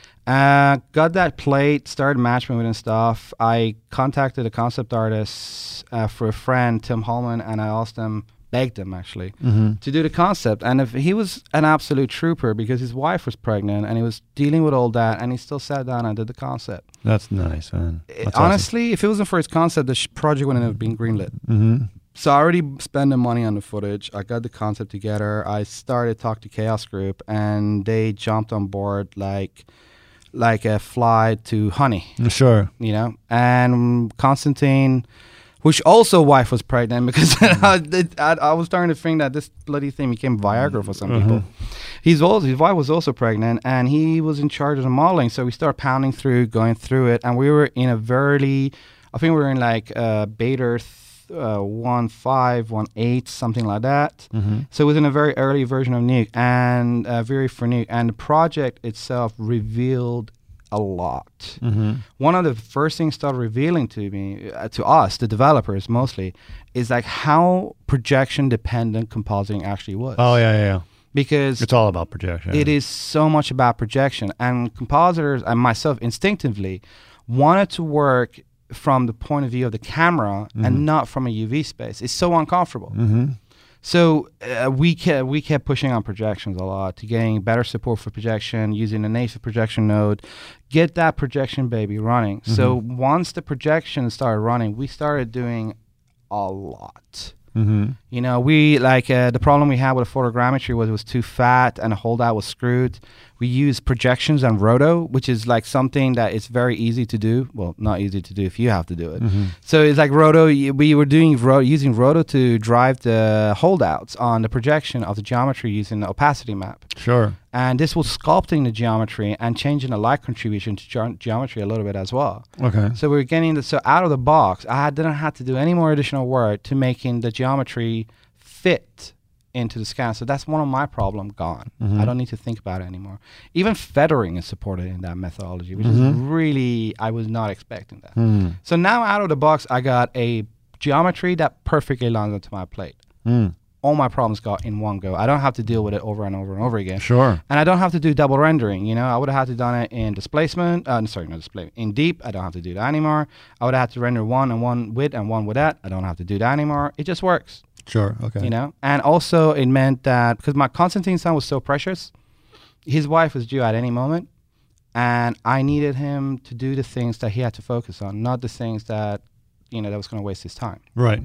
Got that plate, started matching with and stuff. I contacted a concept artist for a friend, Tim Holman, and I begged him actually, to do the concept. And if he was an absolute trooper because his wife was pregnant and he was dealing with all that, and he still sat down and did the concept. That's nice, man. That's honestly, awesome. If it wasn't for his concept, the project wouldn't have been greenlit. Mm-hmm. So I already spent the money on the footage. I got the concept together. I started talking to Chaos Group, and they jumped on board like a fly to honey. Sure. And Constantine, which also wife was pregnant, because I was starting to think that this bloody thing became Viagra for some people. His wife was also pregnant, and he was in charge of the modeling. So we started going through it, and we were in I think we were in like beta 1.5, 1.8, something like that. Mm-hmm. So it was in a very early version of Nuke, and very for Nuke. And the project itself revealed a lot. Mm-hmm. One of the first things started revealing to me, to us, the developers mostly, is like how projection dependent compositing actually was. Oh, yeah. Because it's all about projection. It is so much about projection. And compositors, and myself instinctively, wanted to work from the point of view of the camera and not from a UV space. It's so uncomfortable. Mm-hmm. So we kept pushing on projections a lot, to getting better support for projection, using the native projection node, get that projection baby running. Mm-hmm. So once the projection started running, we started doing a lot. Mm-hmm. We the problem we had with the photogrammetry was it was too fat and the holdout was screwed. We used projections and roto, which is like something that is very easy to do. Well, not easy to do if you have to do it. Mm-hmm. So it's like roto. We were using roto to drive the holdouts on the projection of the geometry using the opacity map. Sure. And this was sculpting the geometry and changing the light contribution to geometry a little bit as well. Okay. So we were getting out of the box. I didn't have to do any more additional work to making the geometry fit into the scan. So that's one of my problems gone. Mm-hmm. I don't need to think about it anymore. Even feathering is supported in that methodology, which is really, I was not expecting that. Mm. So now out of the box, I got a geometry that perfectly lands onto my plate. Mm. All my problems got in one go. I don't have to deal with it over and over and over again. Sure. And I don't have to do double rendering. I would have had to done it in displacement. In deep. I don't have to do that anymore. I would have had to render one and one with and one with that. I don't have to do that anymore. It just works. Sure. Okay. And also it meant that because my Constantine son was so precious, his wife was due at any moment, and I needed him to do the things that he had to focus on, not the things that that was going to waste his time. Right.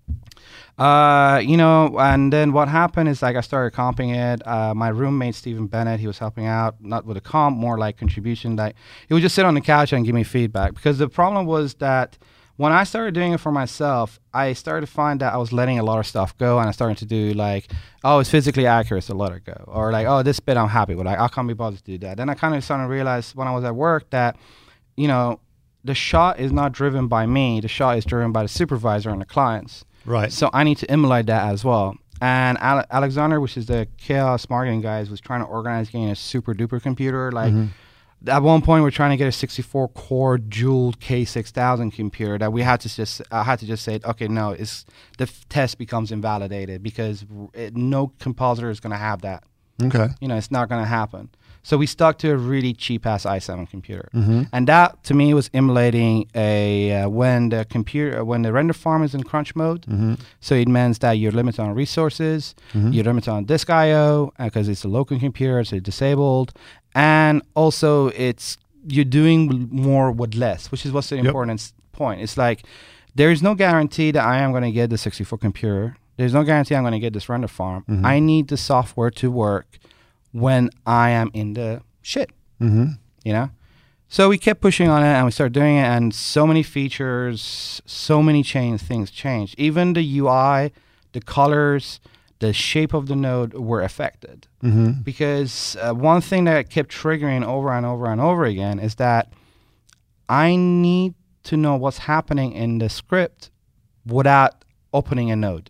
And then what happened is I started comping it. My roommate, Stephen Bennett, he was helping out, not with a comp, more like contribution. Like he would just sit on the couch and give me feedback, because the problem was that when I started doing it for myself, I started to find that I was letting a lot of stuff go, and I started to do like, oh, it's physically accurate, so let it go. Or like, oh, this bit I'm happy with, I can't be bothered to do that. Then I kind of started to realize when I was at work that, the shot is not driven by me. The shot is driven by the supervisor and the clients. Right. So I need to emulate that as well. And Alexander, which is the chaos marketing guys, was trying to organize getting a super duper computer. Like at one point, we're trying to get a 64 core dual K6000 computer that we had to just I had to just say, okay, no, the test becomes invalidated because no compositor is going to have that. Okay. You know, it's not going to happen. So we stuck to a really cheap ass i7 computer, and that to me was emulating when the render farm is in crunch mode. So it means that you're limited on resources, you're limited on disk I/O because it's a local computer, so it's disabled, and also you're doing more with less, which is what's the important point. It's like there is no guarantee that I am going to get the 64 computer. There's no guarantee I'm going to get this render farm. I need the software to work when I am in the shit, you know? So we kept pushing on it and we started doing it, and so many features, so many things changed. Even the UI, the colors, the shape of the node were affected. Because one thing that kept triggering over and over and over again is that I need to know what's happening in the script without opening a node.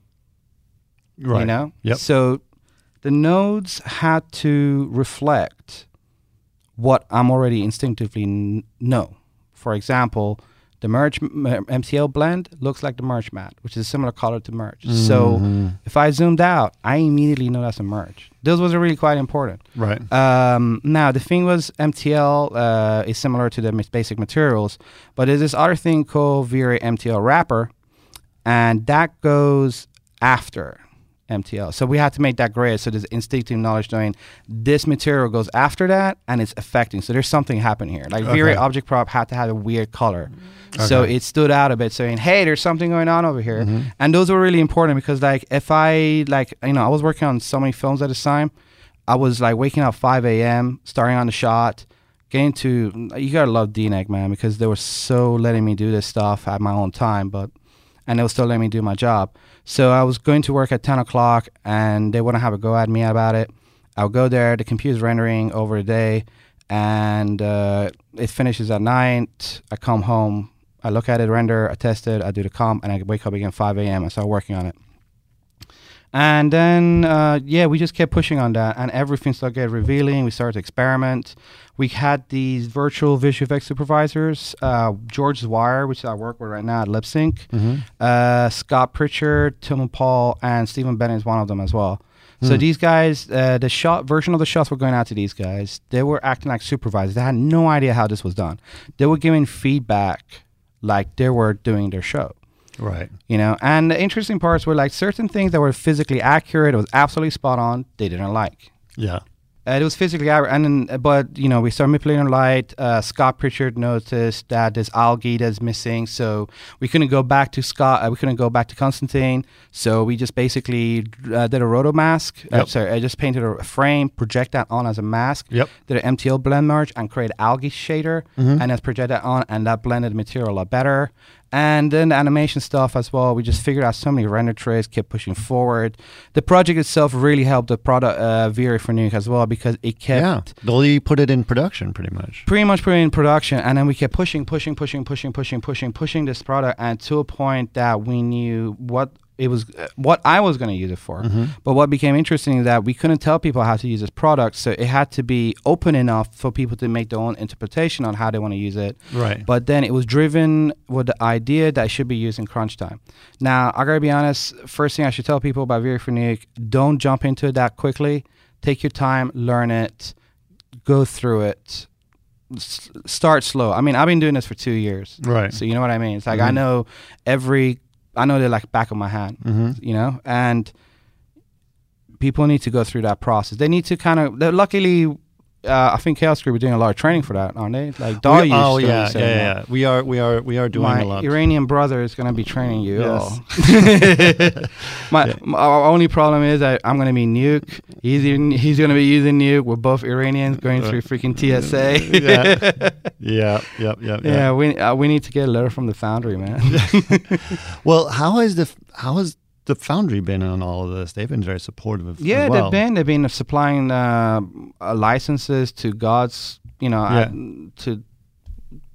Right. You know? Yep. So the nodes had to reflect what I'm already instinctively know. For example, the merge MTL blend looks like the merge mat, which is a similar color to merge. So if I zoomed out, I immediately know that's a merge. This was really quite important. Right. Now, the thing was MTL is similar to the basic materials, but there's this other thing called V-Ray MTL wrapper, and that goes after MTL. So we had to make that grid so there's instinctive knowledge knowing this material goes after that and it's affecting. So there's something happening here. Like V-Ray Object Prop had to have a weird color. So it stood out a bit saying, hey, there's something going on over here. And those were really important because like if I I was working on so many films at the time. I was like waking up 5 a.m., starting on the shot, getting to, you gotta love DNEG, man, because they were so letting me do this stuff at my own time, and they were still letting me do my job. So I was going to work at 10 o'clock, and they wouldn't have a go at me about it. I'll go there, the computer's rendering over the day, and it finishes at night. I come home, I look at it render, I test it, I do the comp, and I wake up again 5 a.m. and start working on it. And then, we just kept pushing on that, and everything started getting revealing. We started to experiment. We had these virtual visual effects supervisors, George Zwire, which I work with right now at LipSync, Scott Pritchard, Tim Paul, and Stephen Bennett is one of them as well. So these guys, the version of the shots were going out to these guys. They were acting like supervisors. They had no idea how this was done. They were giving feedback like they were doing their show. Right. You know, and the interesting parts were like certain things that were physically accurate, it was absolutely spot on, they didn't like. Yeah. It was physically accurate, and then, but you know, we started manipulating light. Scott Pritchard noticed that there's algae that's missing, so we couldn't go back to Scott. We couldn't go back to Constantine, so we just basically did a roto mask. I just painted a frame, project that on as a mask. Did an MTL blend merge and create algae shader, and that's projected on, and that blended the material a lot better. And then the animation stuff as well, we just figured out so many render trays, kept pushing forward. The project itself really helped the product V-Ray for Nuke as well, because it kept... Yeah, you put it in production pretty much. Pretty much put it in production, and then we kept pushing this product, and to a point that we knew what I was going to use it for. But what became interesting is that we couldn't tell people how to use this product, so it had to be open enough for people to make their own interpretation on how they want to use it. Right. But then it was driven with the idea that it should be used in crunch time. Now, I gotta be honest, first thing I should tell people about V-Ray for Nuke, don't jump into it that quickly. Take your time, learn it, go through it. Start slow. I mean, I've been doing this for 2 years. Right. So you know what I mean? It's like I know they're like back of my hand, you know, and people need to go through that process. They need to luckily, I think Chaos Group are doing a lot of training for that, aren't they? Like Dahl yeah. We are doing a lot. My Iranian brother is going to be training you. Yes. Our only problem is that I'm going to be Nuke. He's going to be using Nuke. We're both Iranians going through freaking TSA. Yeah. We need to get a letter from the foundry, man. Well, how has the foundry been on all of this? They've been very supportive as well. They've been supplying licenses to gods, to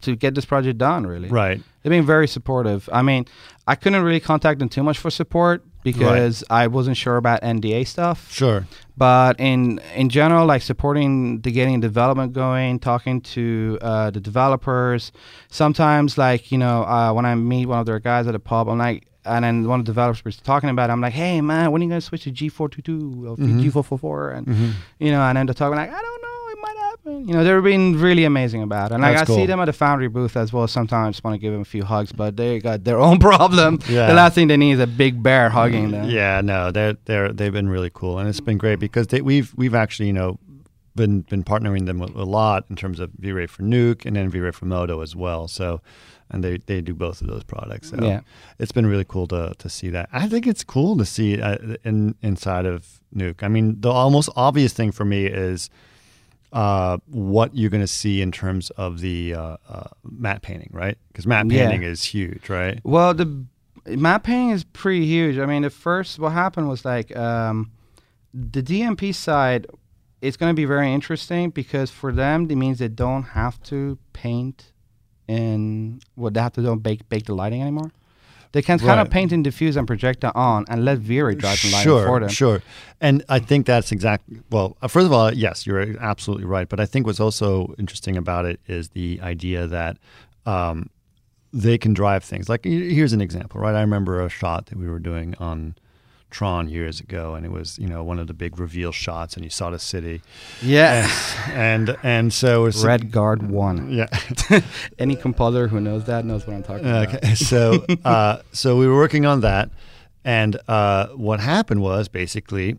to get this project done. Really, Right. they've been very supportive. I mean, I couldn't really contact them too much for support because I wasn't sure about NDA stuff. Sure. But in general, like supporting the getting development going, talking to the developers. Sometimes, like, you know, when I meet one of their guys at a pub, I'm like, and then one of the developers was talking about it, I'm like, hey man, when are you gonna switch to G422 or G444? And you know, and then they're talking like, I don't know, it might happen. You know, they're being really amazing about it. And like, That's I see cool. them at the Foundry booth as well. Sometimes I just want to give them a few hugs, but they got their own problem. Yeah. The last thing they need is a big bear hugging them. Yeah, no, they've been really cool, and it's been great because we've actually, you know, been partnering them a lot in terms of V-Ray for Nuke and then V-Ray for Moto as well. So, and they do both of those products. So Yeah. it's been really cool to see that. I think it's cool to see inside of Nuke. I mean, the almost obvious thing for me is what you're going to see in terms of the matte painting, right? Because matte Yeah. painting is huge, right? Well, the map painting is pretty huge. I mean, what happened was like the DMP side, it's going to be very interesting because for them, it means they don't have to paint they have to don't bake the lighting anymore. They can kind of Right. paint and diffuse and project it on and let V-Ray drive the lighting for them. Sure. And I think that's exactly, well, first of all, yes, you're absolutely right. But I think what's also interesting about it is the idea that they can drive things. Like, here's an example, right? I remember a shot that we were doing on Tron years ago, and it was, you know, one of the big reveal shots, and you saw the city. Yeah. And so it's Red Guard 1. Yeah. Any composer who knows that knows what I'm talking about. Okay, so we were working on that, and what happened was basically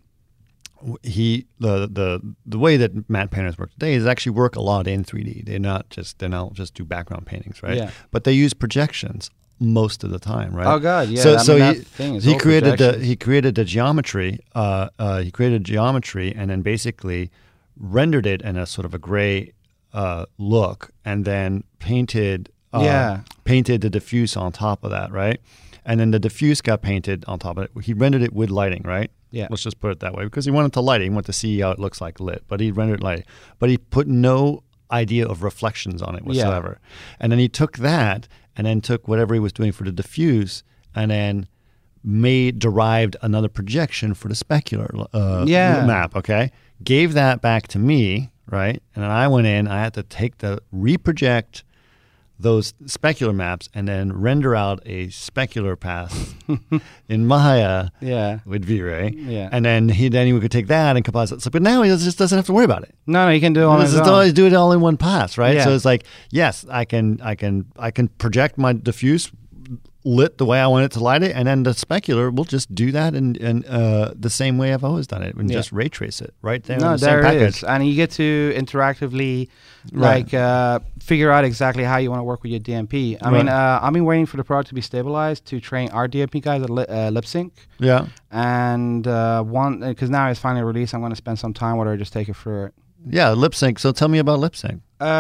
the way that matte painters work today is actually work a lot in 3D. They don't just do background paintings, right? Yeah. But they use projections most of the time, right? Oh God, yeah. So he created the geometry. He created geometry and then basically rendered it in a sort of a gray look, and then painted the diffuse on top of that, right? And then the diffuse got painted on top of it. He rendered it with lighting, right? Yeah. Let's just put it that way, because he wanted to light it. He wanted to see how it looks like lit, but he rendered light. But he put no idea of reflections on it whatsoever. Yeah. And then he took that and then took whatever he was doing for the diffuse and then derived another projection for the specular map, okay? Gave that back to me, right? And then I went in, I had to reproject those specular maps and then render out a specular path in Maya with V-Ray. Yeah. And then he could take that and compose it. So, but now he just doesn't have to worry about it. No, he can do it on his own. Always do it all in one pass, right? Yeah. So it's like, yes, I can project my diffuse lit the way I want it to light it, and then the specular will just do that in the same way I've always done it, and just ray trace it right there. No, in the same there it package. is, and you get to interactively figure out exactly how you want to work with your DMP. I mean, I've been waiting for the product to be stabilized to train our DMP guys at LipSync. Yeah, and because now it's finally released, I'm going to spend some time with her, just take it through it. Yeah, LipSync. So tell me about LipSync.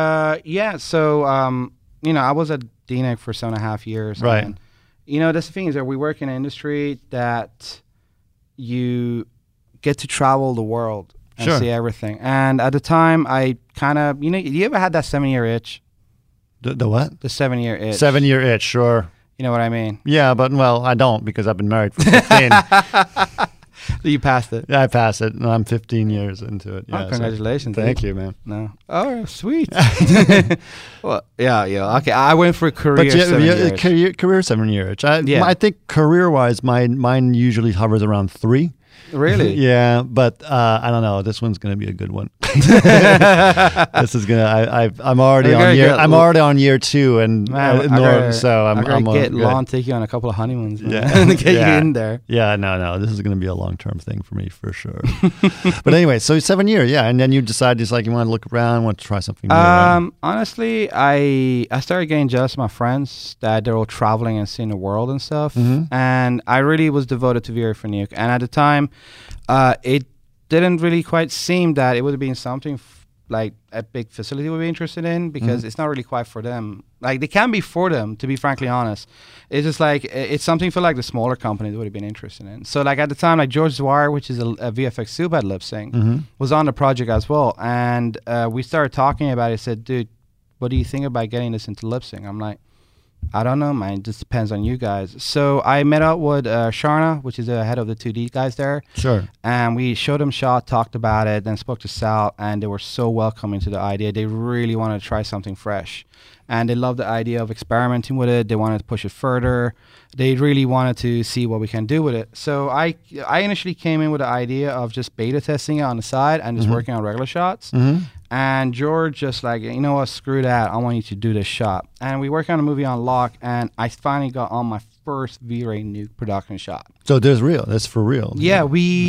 So I was at DNEG for 7.5 years. Right. And, that's the thing is that we work in an industry that you get to travel the world and see everything. And at the time, I kind of, you ever had that 7-year itch? The what? The 7-year itch. 7-year itch, sure. You know what I mean? Yeah, but, I don't, because I've been married for 15. You passed it. Yeah, I passed it, and I'm 15 years into it. Yeah, congratulations. Thank you, man. No. Oh, sweet. Well, yeah. Okay, I went for career 7 years. Career 7-year itch. I think career-wise, mine usually hovers around 3. Really? Yeah, but I don't know. This one's going to be a good one. This is gonna. I'm already on year. I'm already on year 2, and I'm gonna get Lon take you on a couple of honeymoons. To get you in there. Yeah, no. This is gonna be a long-term thing for me for sure. But anyway, so 7 years, and then you decide you want to look around, want to try something new. Honestly, I started getting jealous of my friends that they're all traveling and seeing the world and stuff, and I really was devoted to V-Ray for Nuke, and at the time. It didn't really quite seem that it would have been something like a big facility would be interested in, because it's not really quite for them. Like, they can be for them, to be frankly honest. It's just like, it's something for like the smaller companies would have been interested in. So like at the time, like George Dwyer, which is a VFX super at LipSync, was on the project as well. And we started talking about it. Said, dude, what do you think about getting this into lip sync? I'm like, I don't know, man. It just depends on you guys. So I met up with Sharna, which is the head of the 2D guys there. Sure. And we showed them shot, talked about it, then spoke to Sal, and they were so welcoming to the idea. They really wanted to try something fresh. And they loved the idea of experimenting with it. They wanted to push it further. They really wanted to see what we can do with it. So I initially came in with the idea of just beta testing it on the side and just working on regular shots. And George just like, you know what, screw that. I want you to do this shot. And we worked on a movie on lock, and I finally got on my first V-Ray Nuke production shot. So there's real. That's for real. Yeah,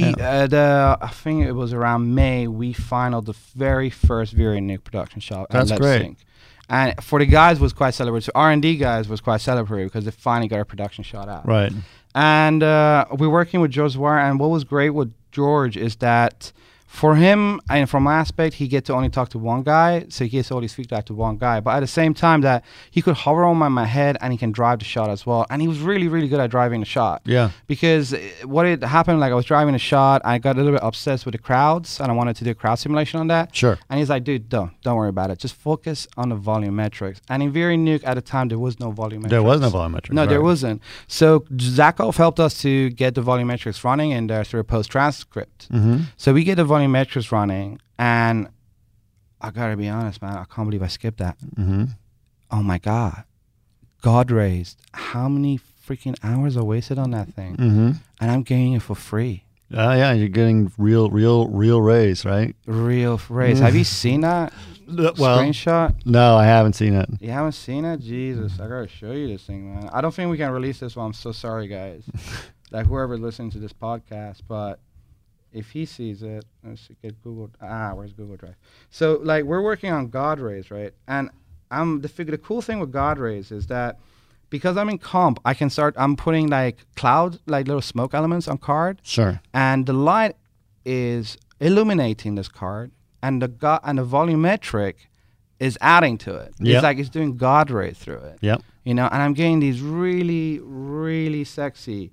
I think it was around May, we finalized the very first V-Ray Nuke production shot. That's great. Sync. And for the guys was quite celebratory. So R&D guys was quite celebratory because they finally got a production shot out. Right. And we're working with George Dwyer, and what was great with George is that for him, and from my aspect, he gets to only talk to one guy, so he gets all his feedback to one guy. But at the same time, that he could hover on my head and he can drive the shot as well. And he was really, really good at driving the shot. Yeah. Because what it happened, like I was driving the shot, I got a little bit obsessed with the crowds, and I wanted to do a crowd simulation on that. Sure. And he's like, dude, don't worry about it. Just focus on the volumetrics. And in V-Ray Nuke, at the time, there was no volumetrics. There was no volumetrics. No, right. there wasn't. So Zakov helped us to get the volumetrics running in there through a post-transcript. So we get the volumetrics running, and I gotta be honest, man, I can't believe I skipped that. Oh my God. God raised. How many freaking hours are wasted on that thing? And I'm getting it for free. Yeah, you're getting real rays, right? Real rays. Have you seen that screenshot? No, I haven't seen it. You haven't seen it? Jesus, I gotta show you this thing, man. I don't think we can release this one. I'm so sorry, guys. Like whoever's listening to this podcast, but if he sees it, let's get Google. Where's Google Drive? So, like, we're working on God rays, right? And the cool thing with God rays is that because I'm in comp, I'm putting like cloud, like little smoke elements on card. Sure. And the light is illuminating this card, and the volumetric is adding to it. Yep. It's like it's doing God rays through it. Yep. You know, and I'm getting these really, really sexy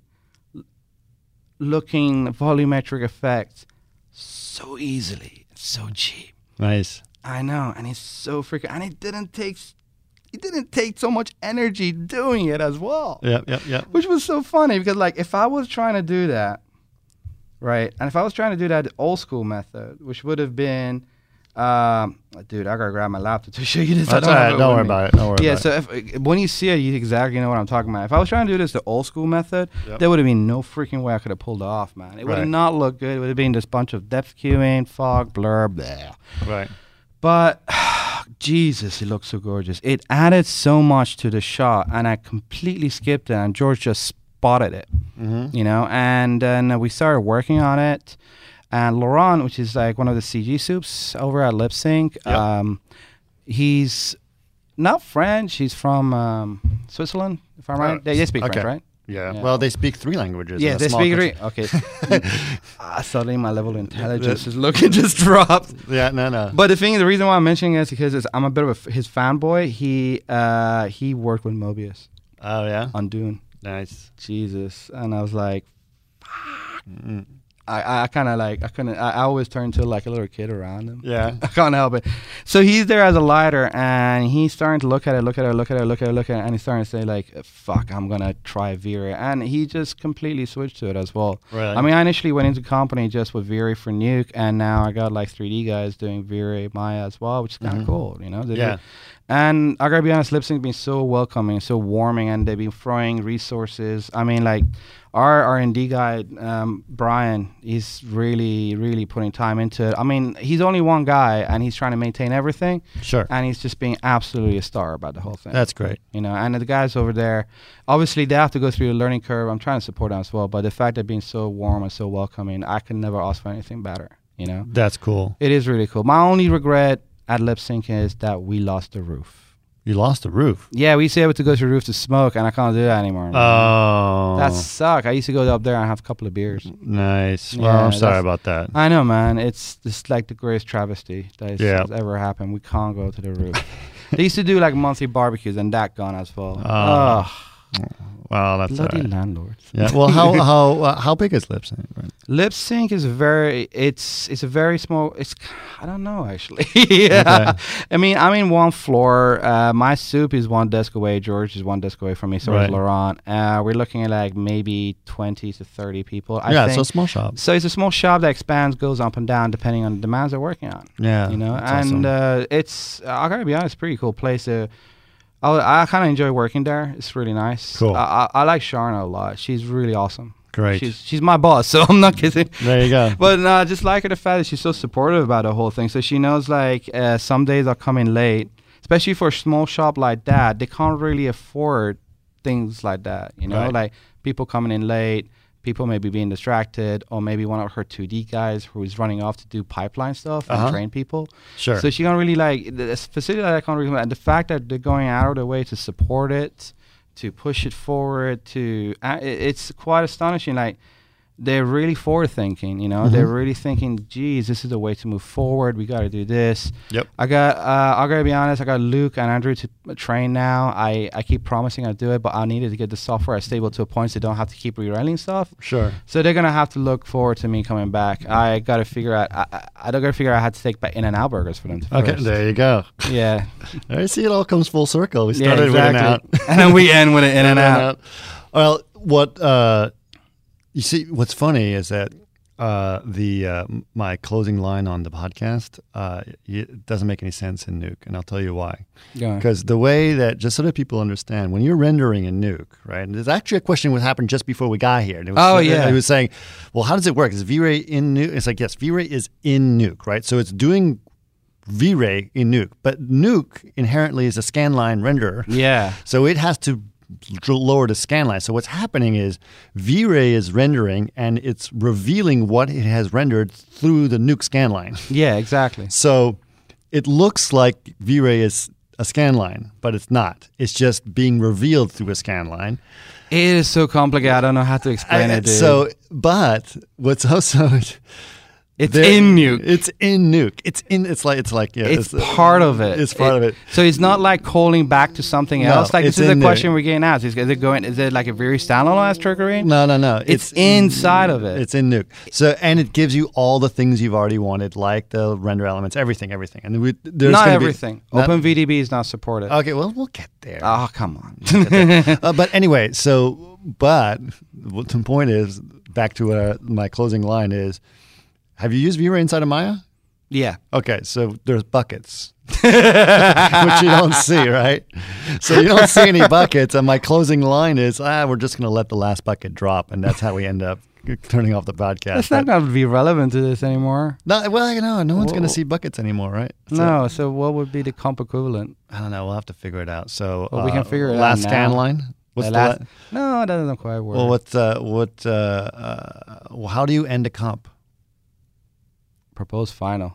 looking volumetric effects so easily, so cheap. Nice. I know, and it's so freaking, and it didn't take so much energy doing it as well. Yep. Which was so funny because, like, if I was trying to do that, right, and if I was trying to do that the old school method, which would have been, dude, I gotta grab my laptop to show you this. That's all right. Don't worry about it. Yeah, so when you see it, you exactly know what I'm talking about. If I was trying to do this the old school method, there would have been no freaking way I could have pulled it off, man. It would have not looked good. It would have been this bunch of depth cueing, fog, blur, blah. Right. But Jesus, it looks so gorgeous. It added so much to the shot, and I completely skipped it, and George just spotted it, you know. And then we started working on it. And Laurent, which is like one of the CG soups over at Lip Sync, he's not French. He's from Switzerland, if I'm right. They speak French, right? Yeah. Well, they speak 3 languages. Yeah, they speak 3. Okay. Suddenly my level of intelligence is looking just dropped. Yeah, no. But the reason why I'm mentioning it is because I'm a bit of his fanboy. He worked with Mobius. Oh, yeah? On Dune. Nice. Jesus. And I was like, fuck. I kind of like, I always turn to like a little kid around him. Yeah. I can't help it. So he's there as a lighter, and he's starting to look at it, and he's starting to say like, fuck, I'm going to try V-Ray. And he just completely switched to it as well. Really? I mean, I initially went into company just with V-Ray for Nuke, and now I got like 3D guys doing V-Ray Maya as well, which is kind of cool, you know? And I gotta be honest, Lip Sync been so welcoming, so warming, and they've been throwing resources. I mean, like, our R&D guy, Brian, he's really, really putting time into it. I mean, he's only one guy, and he's trying to maintain everything. Sure. And he's just being absolutely a star about the whole thing. That's great. You know, and the guys over there, obviously, they have to go through a learning curve. I'm trying to support them as well, but the fact that being so warm and so welcoming, I can never ask for anything better, you know? That's cool. It is really cool. My only regret at Lip Sync is that we lost the roof. You lost the roof? Yeah, we used to be able to go to the roof to smoke, and I can't do that anymore. Oh. That sucks. I used to go up there and have a couple of beers. Nice. Well, I'm sorry about that. I know, man. It's just like the greatest travesty that has ever happened. We can't go to the roof. They used to do like monthly barbecues, and that gone as well. Well, that's all Bloody right. landlords. Yeah. Well, how big is Lip Sync? Right? Lip Sync is it's a very small. I don't know actually. Yeah, Okay. I mean I'm in one floor. My soup is one desk away. George is one desk away from me. So Right. is Laurent. We're looking at like maybe 20 to 30 people. I Yeah. think. So small shop. So it's a small shop that expands, goes up and down depending on the demands they're working on. Yeah. You know, that's and awesome. it's I gotta be honest, pretty cool place. I kind of enjoy working there. It's really nice. Cool. I like Sharna a lot. She's really awesome. Great. She's my boss, so I'm not kidding. There you go. But no, I just like her the fact that she's so supportive about the whole thing. So she knows like some days I'll come in late, especially for a small shop like that. They can't really afford things like that, you know, Right. like people coming in late, people maybe being distracted, or maybe one of her 2D guys who is running off to do pipeline stuff and Uh-huh. train people. Sure. So she can't really like the facility that I can't really. And the fact that they're going out of their way to support it, to push it forward, it's quite astonishing. Like they're really forward thinking. You know, they're really thinking, "Geez, this is the way to move forward. We got to do this." Yep. I gotta be honest. I got Luke and Andrew to train now. I keep promising I'll do it, but I needed to get the software stable to a point so they don't have to keep rewriting stuff. Sure. So they're gonna have to look forward to me coming back. I gotta figure out. I don't gotta figure out how to take back In-N-Out burgers for them. Okay. First. There you go. Yeah. There you see, it all comes full circle. We Yeah, started with an out. and then we end with an In-N-Out. Well, what you see, what's funny is that my closing line on the podcast it doesn't make any sense in Nuke, and I'll tell you why. Yeah. Because the way that, just so that people understand, when you're rendering in Nuke, right? And there's actually a question that happened just before we got here. And it was, Oh, yeah. It was saying, well, how does it work? Is V-Ray in Nuke? It's like, yes, V-Ray is in Nuke, right? So it's doing V-Ray in Nuke, but Nuke inherently is a scanline renderer. Yeah. So it has to lower the scanline. So what's happening is V-Ray is rendering and it's revealing what it has rendered through the Nuke scanline. Yeah. Exactly. So it looks like V-Ray is a scanline, but it's not. It's just being revealed through a scanline. It is so complicated. I don't know how to explain it. Dude. So, but what's also it's in Nuke. It's in Nuke. It's like yeah, It's part of it. It's part of it. So it's not like calling back to something No, else. Like this it's is a in there. question we're getting asked. Is it like a very standalone as trickery? No. It's inside of it. It's in Nuke. So, and it gives you all the things you've already wanted, like the render elements, everything. And there's Not gonna everything. Not, OpenVDB is not supported. okay, well, we'll get there. Oh, come on. But anyway, but the point is, back to my closing line is, have you used V-Ray inside of Maya? Yeah. Okay, so there's buckets, which you don't see, right? So you don't see any buckets, and my closing line is, we're just going to let the last bucket drop, and that's how we end up turning off the podcast. That's not going to be relevant to this anymore. No one's going Whoa. to see buckets anymore, right? So, No. So what would be the comp equivalent? I don't know. We'll have to figure it out. So Well, we can figure it out last now. scan line. What's the last? No, that doesn't quite work. well, how do you end a comp? Propose final.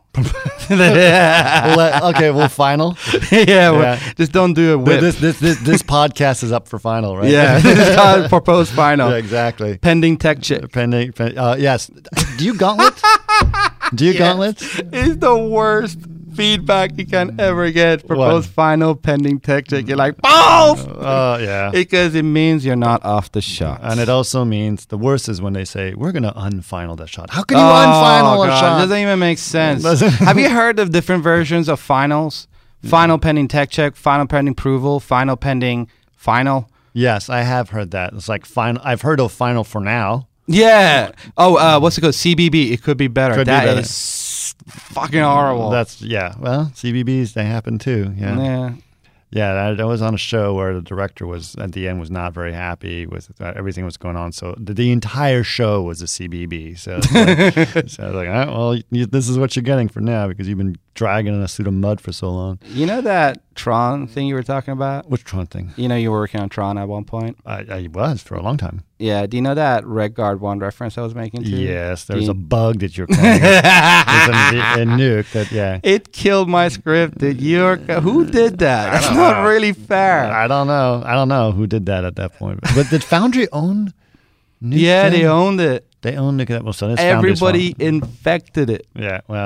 Well, final. Yeah. Just don't do a whip. This podcast is up for final, right? Yeah. This is called propose final. Yeah, exactly. Pending tech check. Pending. Yes. Do you gauntlet? Do you gauntlet? It's the worst feedback you can ever get. Propose final, pending tech check. You're like, balls! Yeah. Because it means you're not off the shot. And it also means the worst is when they say, we're going to unfinal that shot. How can you unfinal a God, shot? It doesn't even make sense. Doesn't- Have you heard of different versions of finals? Final pending tech check, final pending approval, final pending final. Yes, I have heard that. It's like final. I've heard of final for now. Yeah. Oh, what's it called? CBB. It could be better. Could be That better. is fucking horrible. Well, CBBs, they happen too. Yeah. Yeah. Yeah, I was on a show where the director was at the end was not very happy with everything that was going on. So the entire show was a CBB. So, so I was like, well, this is what you're getting for now because you've been dragging in a suit of mud for so long. You know that Tron thing you were talking about? Which Tron thing? You know you were working on Tron at one point? I was for a long time. Yeah. Do you know that RedGuard 1 reference I was making to? Yes, there's Do a bug that you're calling a nuke that, yeah. It killed my script, dude. Who did that? That's don't not know. really fair. I don't know who did that at that point. But did Foundry own Nuke? Yeah, then? they owned it. They owned Nuke. Well, so that's Everybody Foundry's fault. infected it. Yeah, well.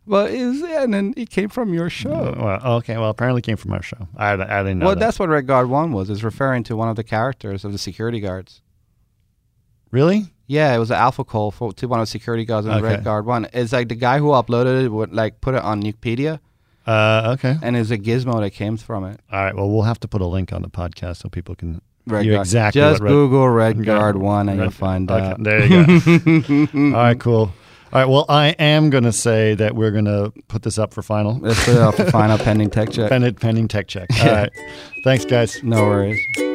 Well, and then it came from your show. Well, okay. Well, apparently it came from our show. I didn't know Well, that. that's what Red Guard 1 was. It's referring to one of the characters of the security guards. Really? Yeah, it was an alpha call to one of the security guards in Red Guard 1. It's like the guy who uploaded it would like put it on Nukepedia. Okay. And it's a gizmo that came from it. All right. Well, we'll have to put a link on the podcast so people can Red hear Guard. exactly Just what Google Red Guard 1 and you'll find out. There you go. All right, cool. All right, well, I am going to say that we're going to put this up for final. Let's put it up for final pending tech check. Pending tech check. All right. Thanks, guys. No worries.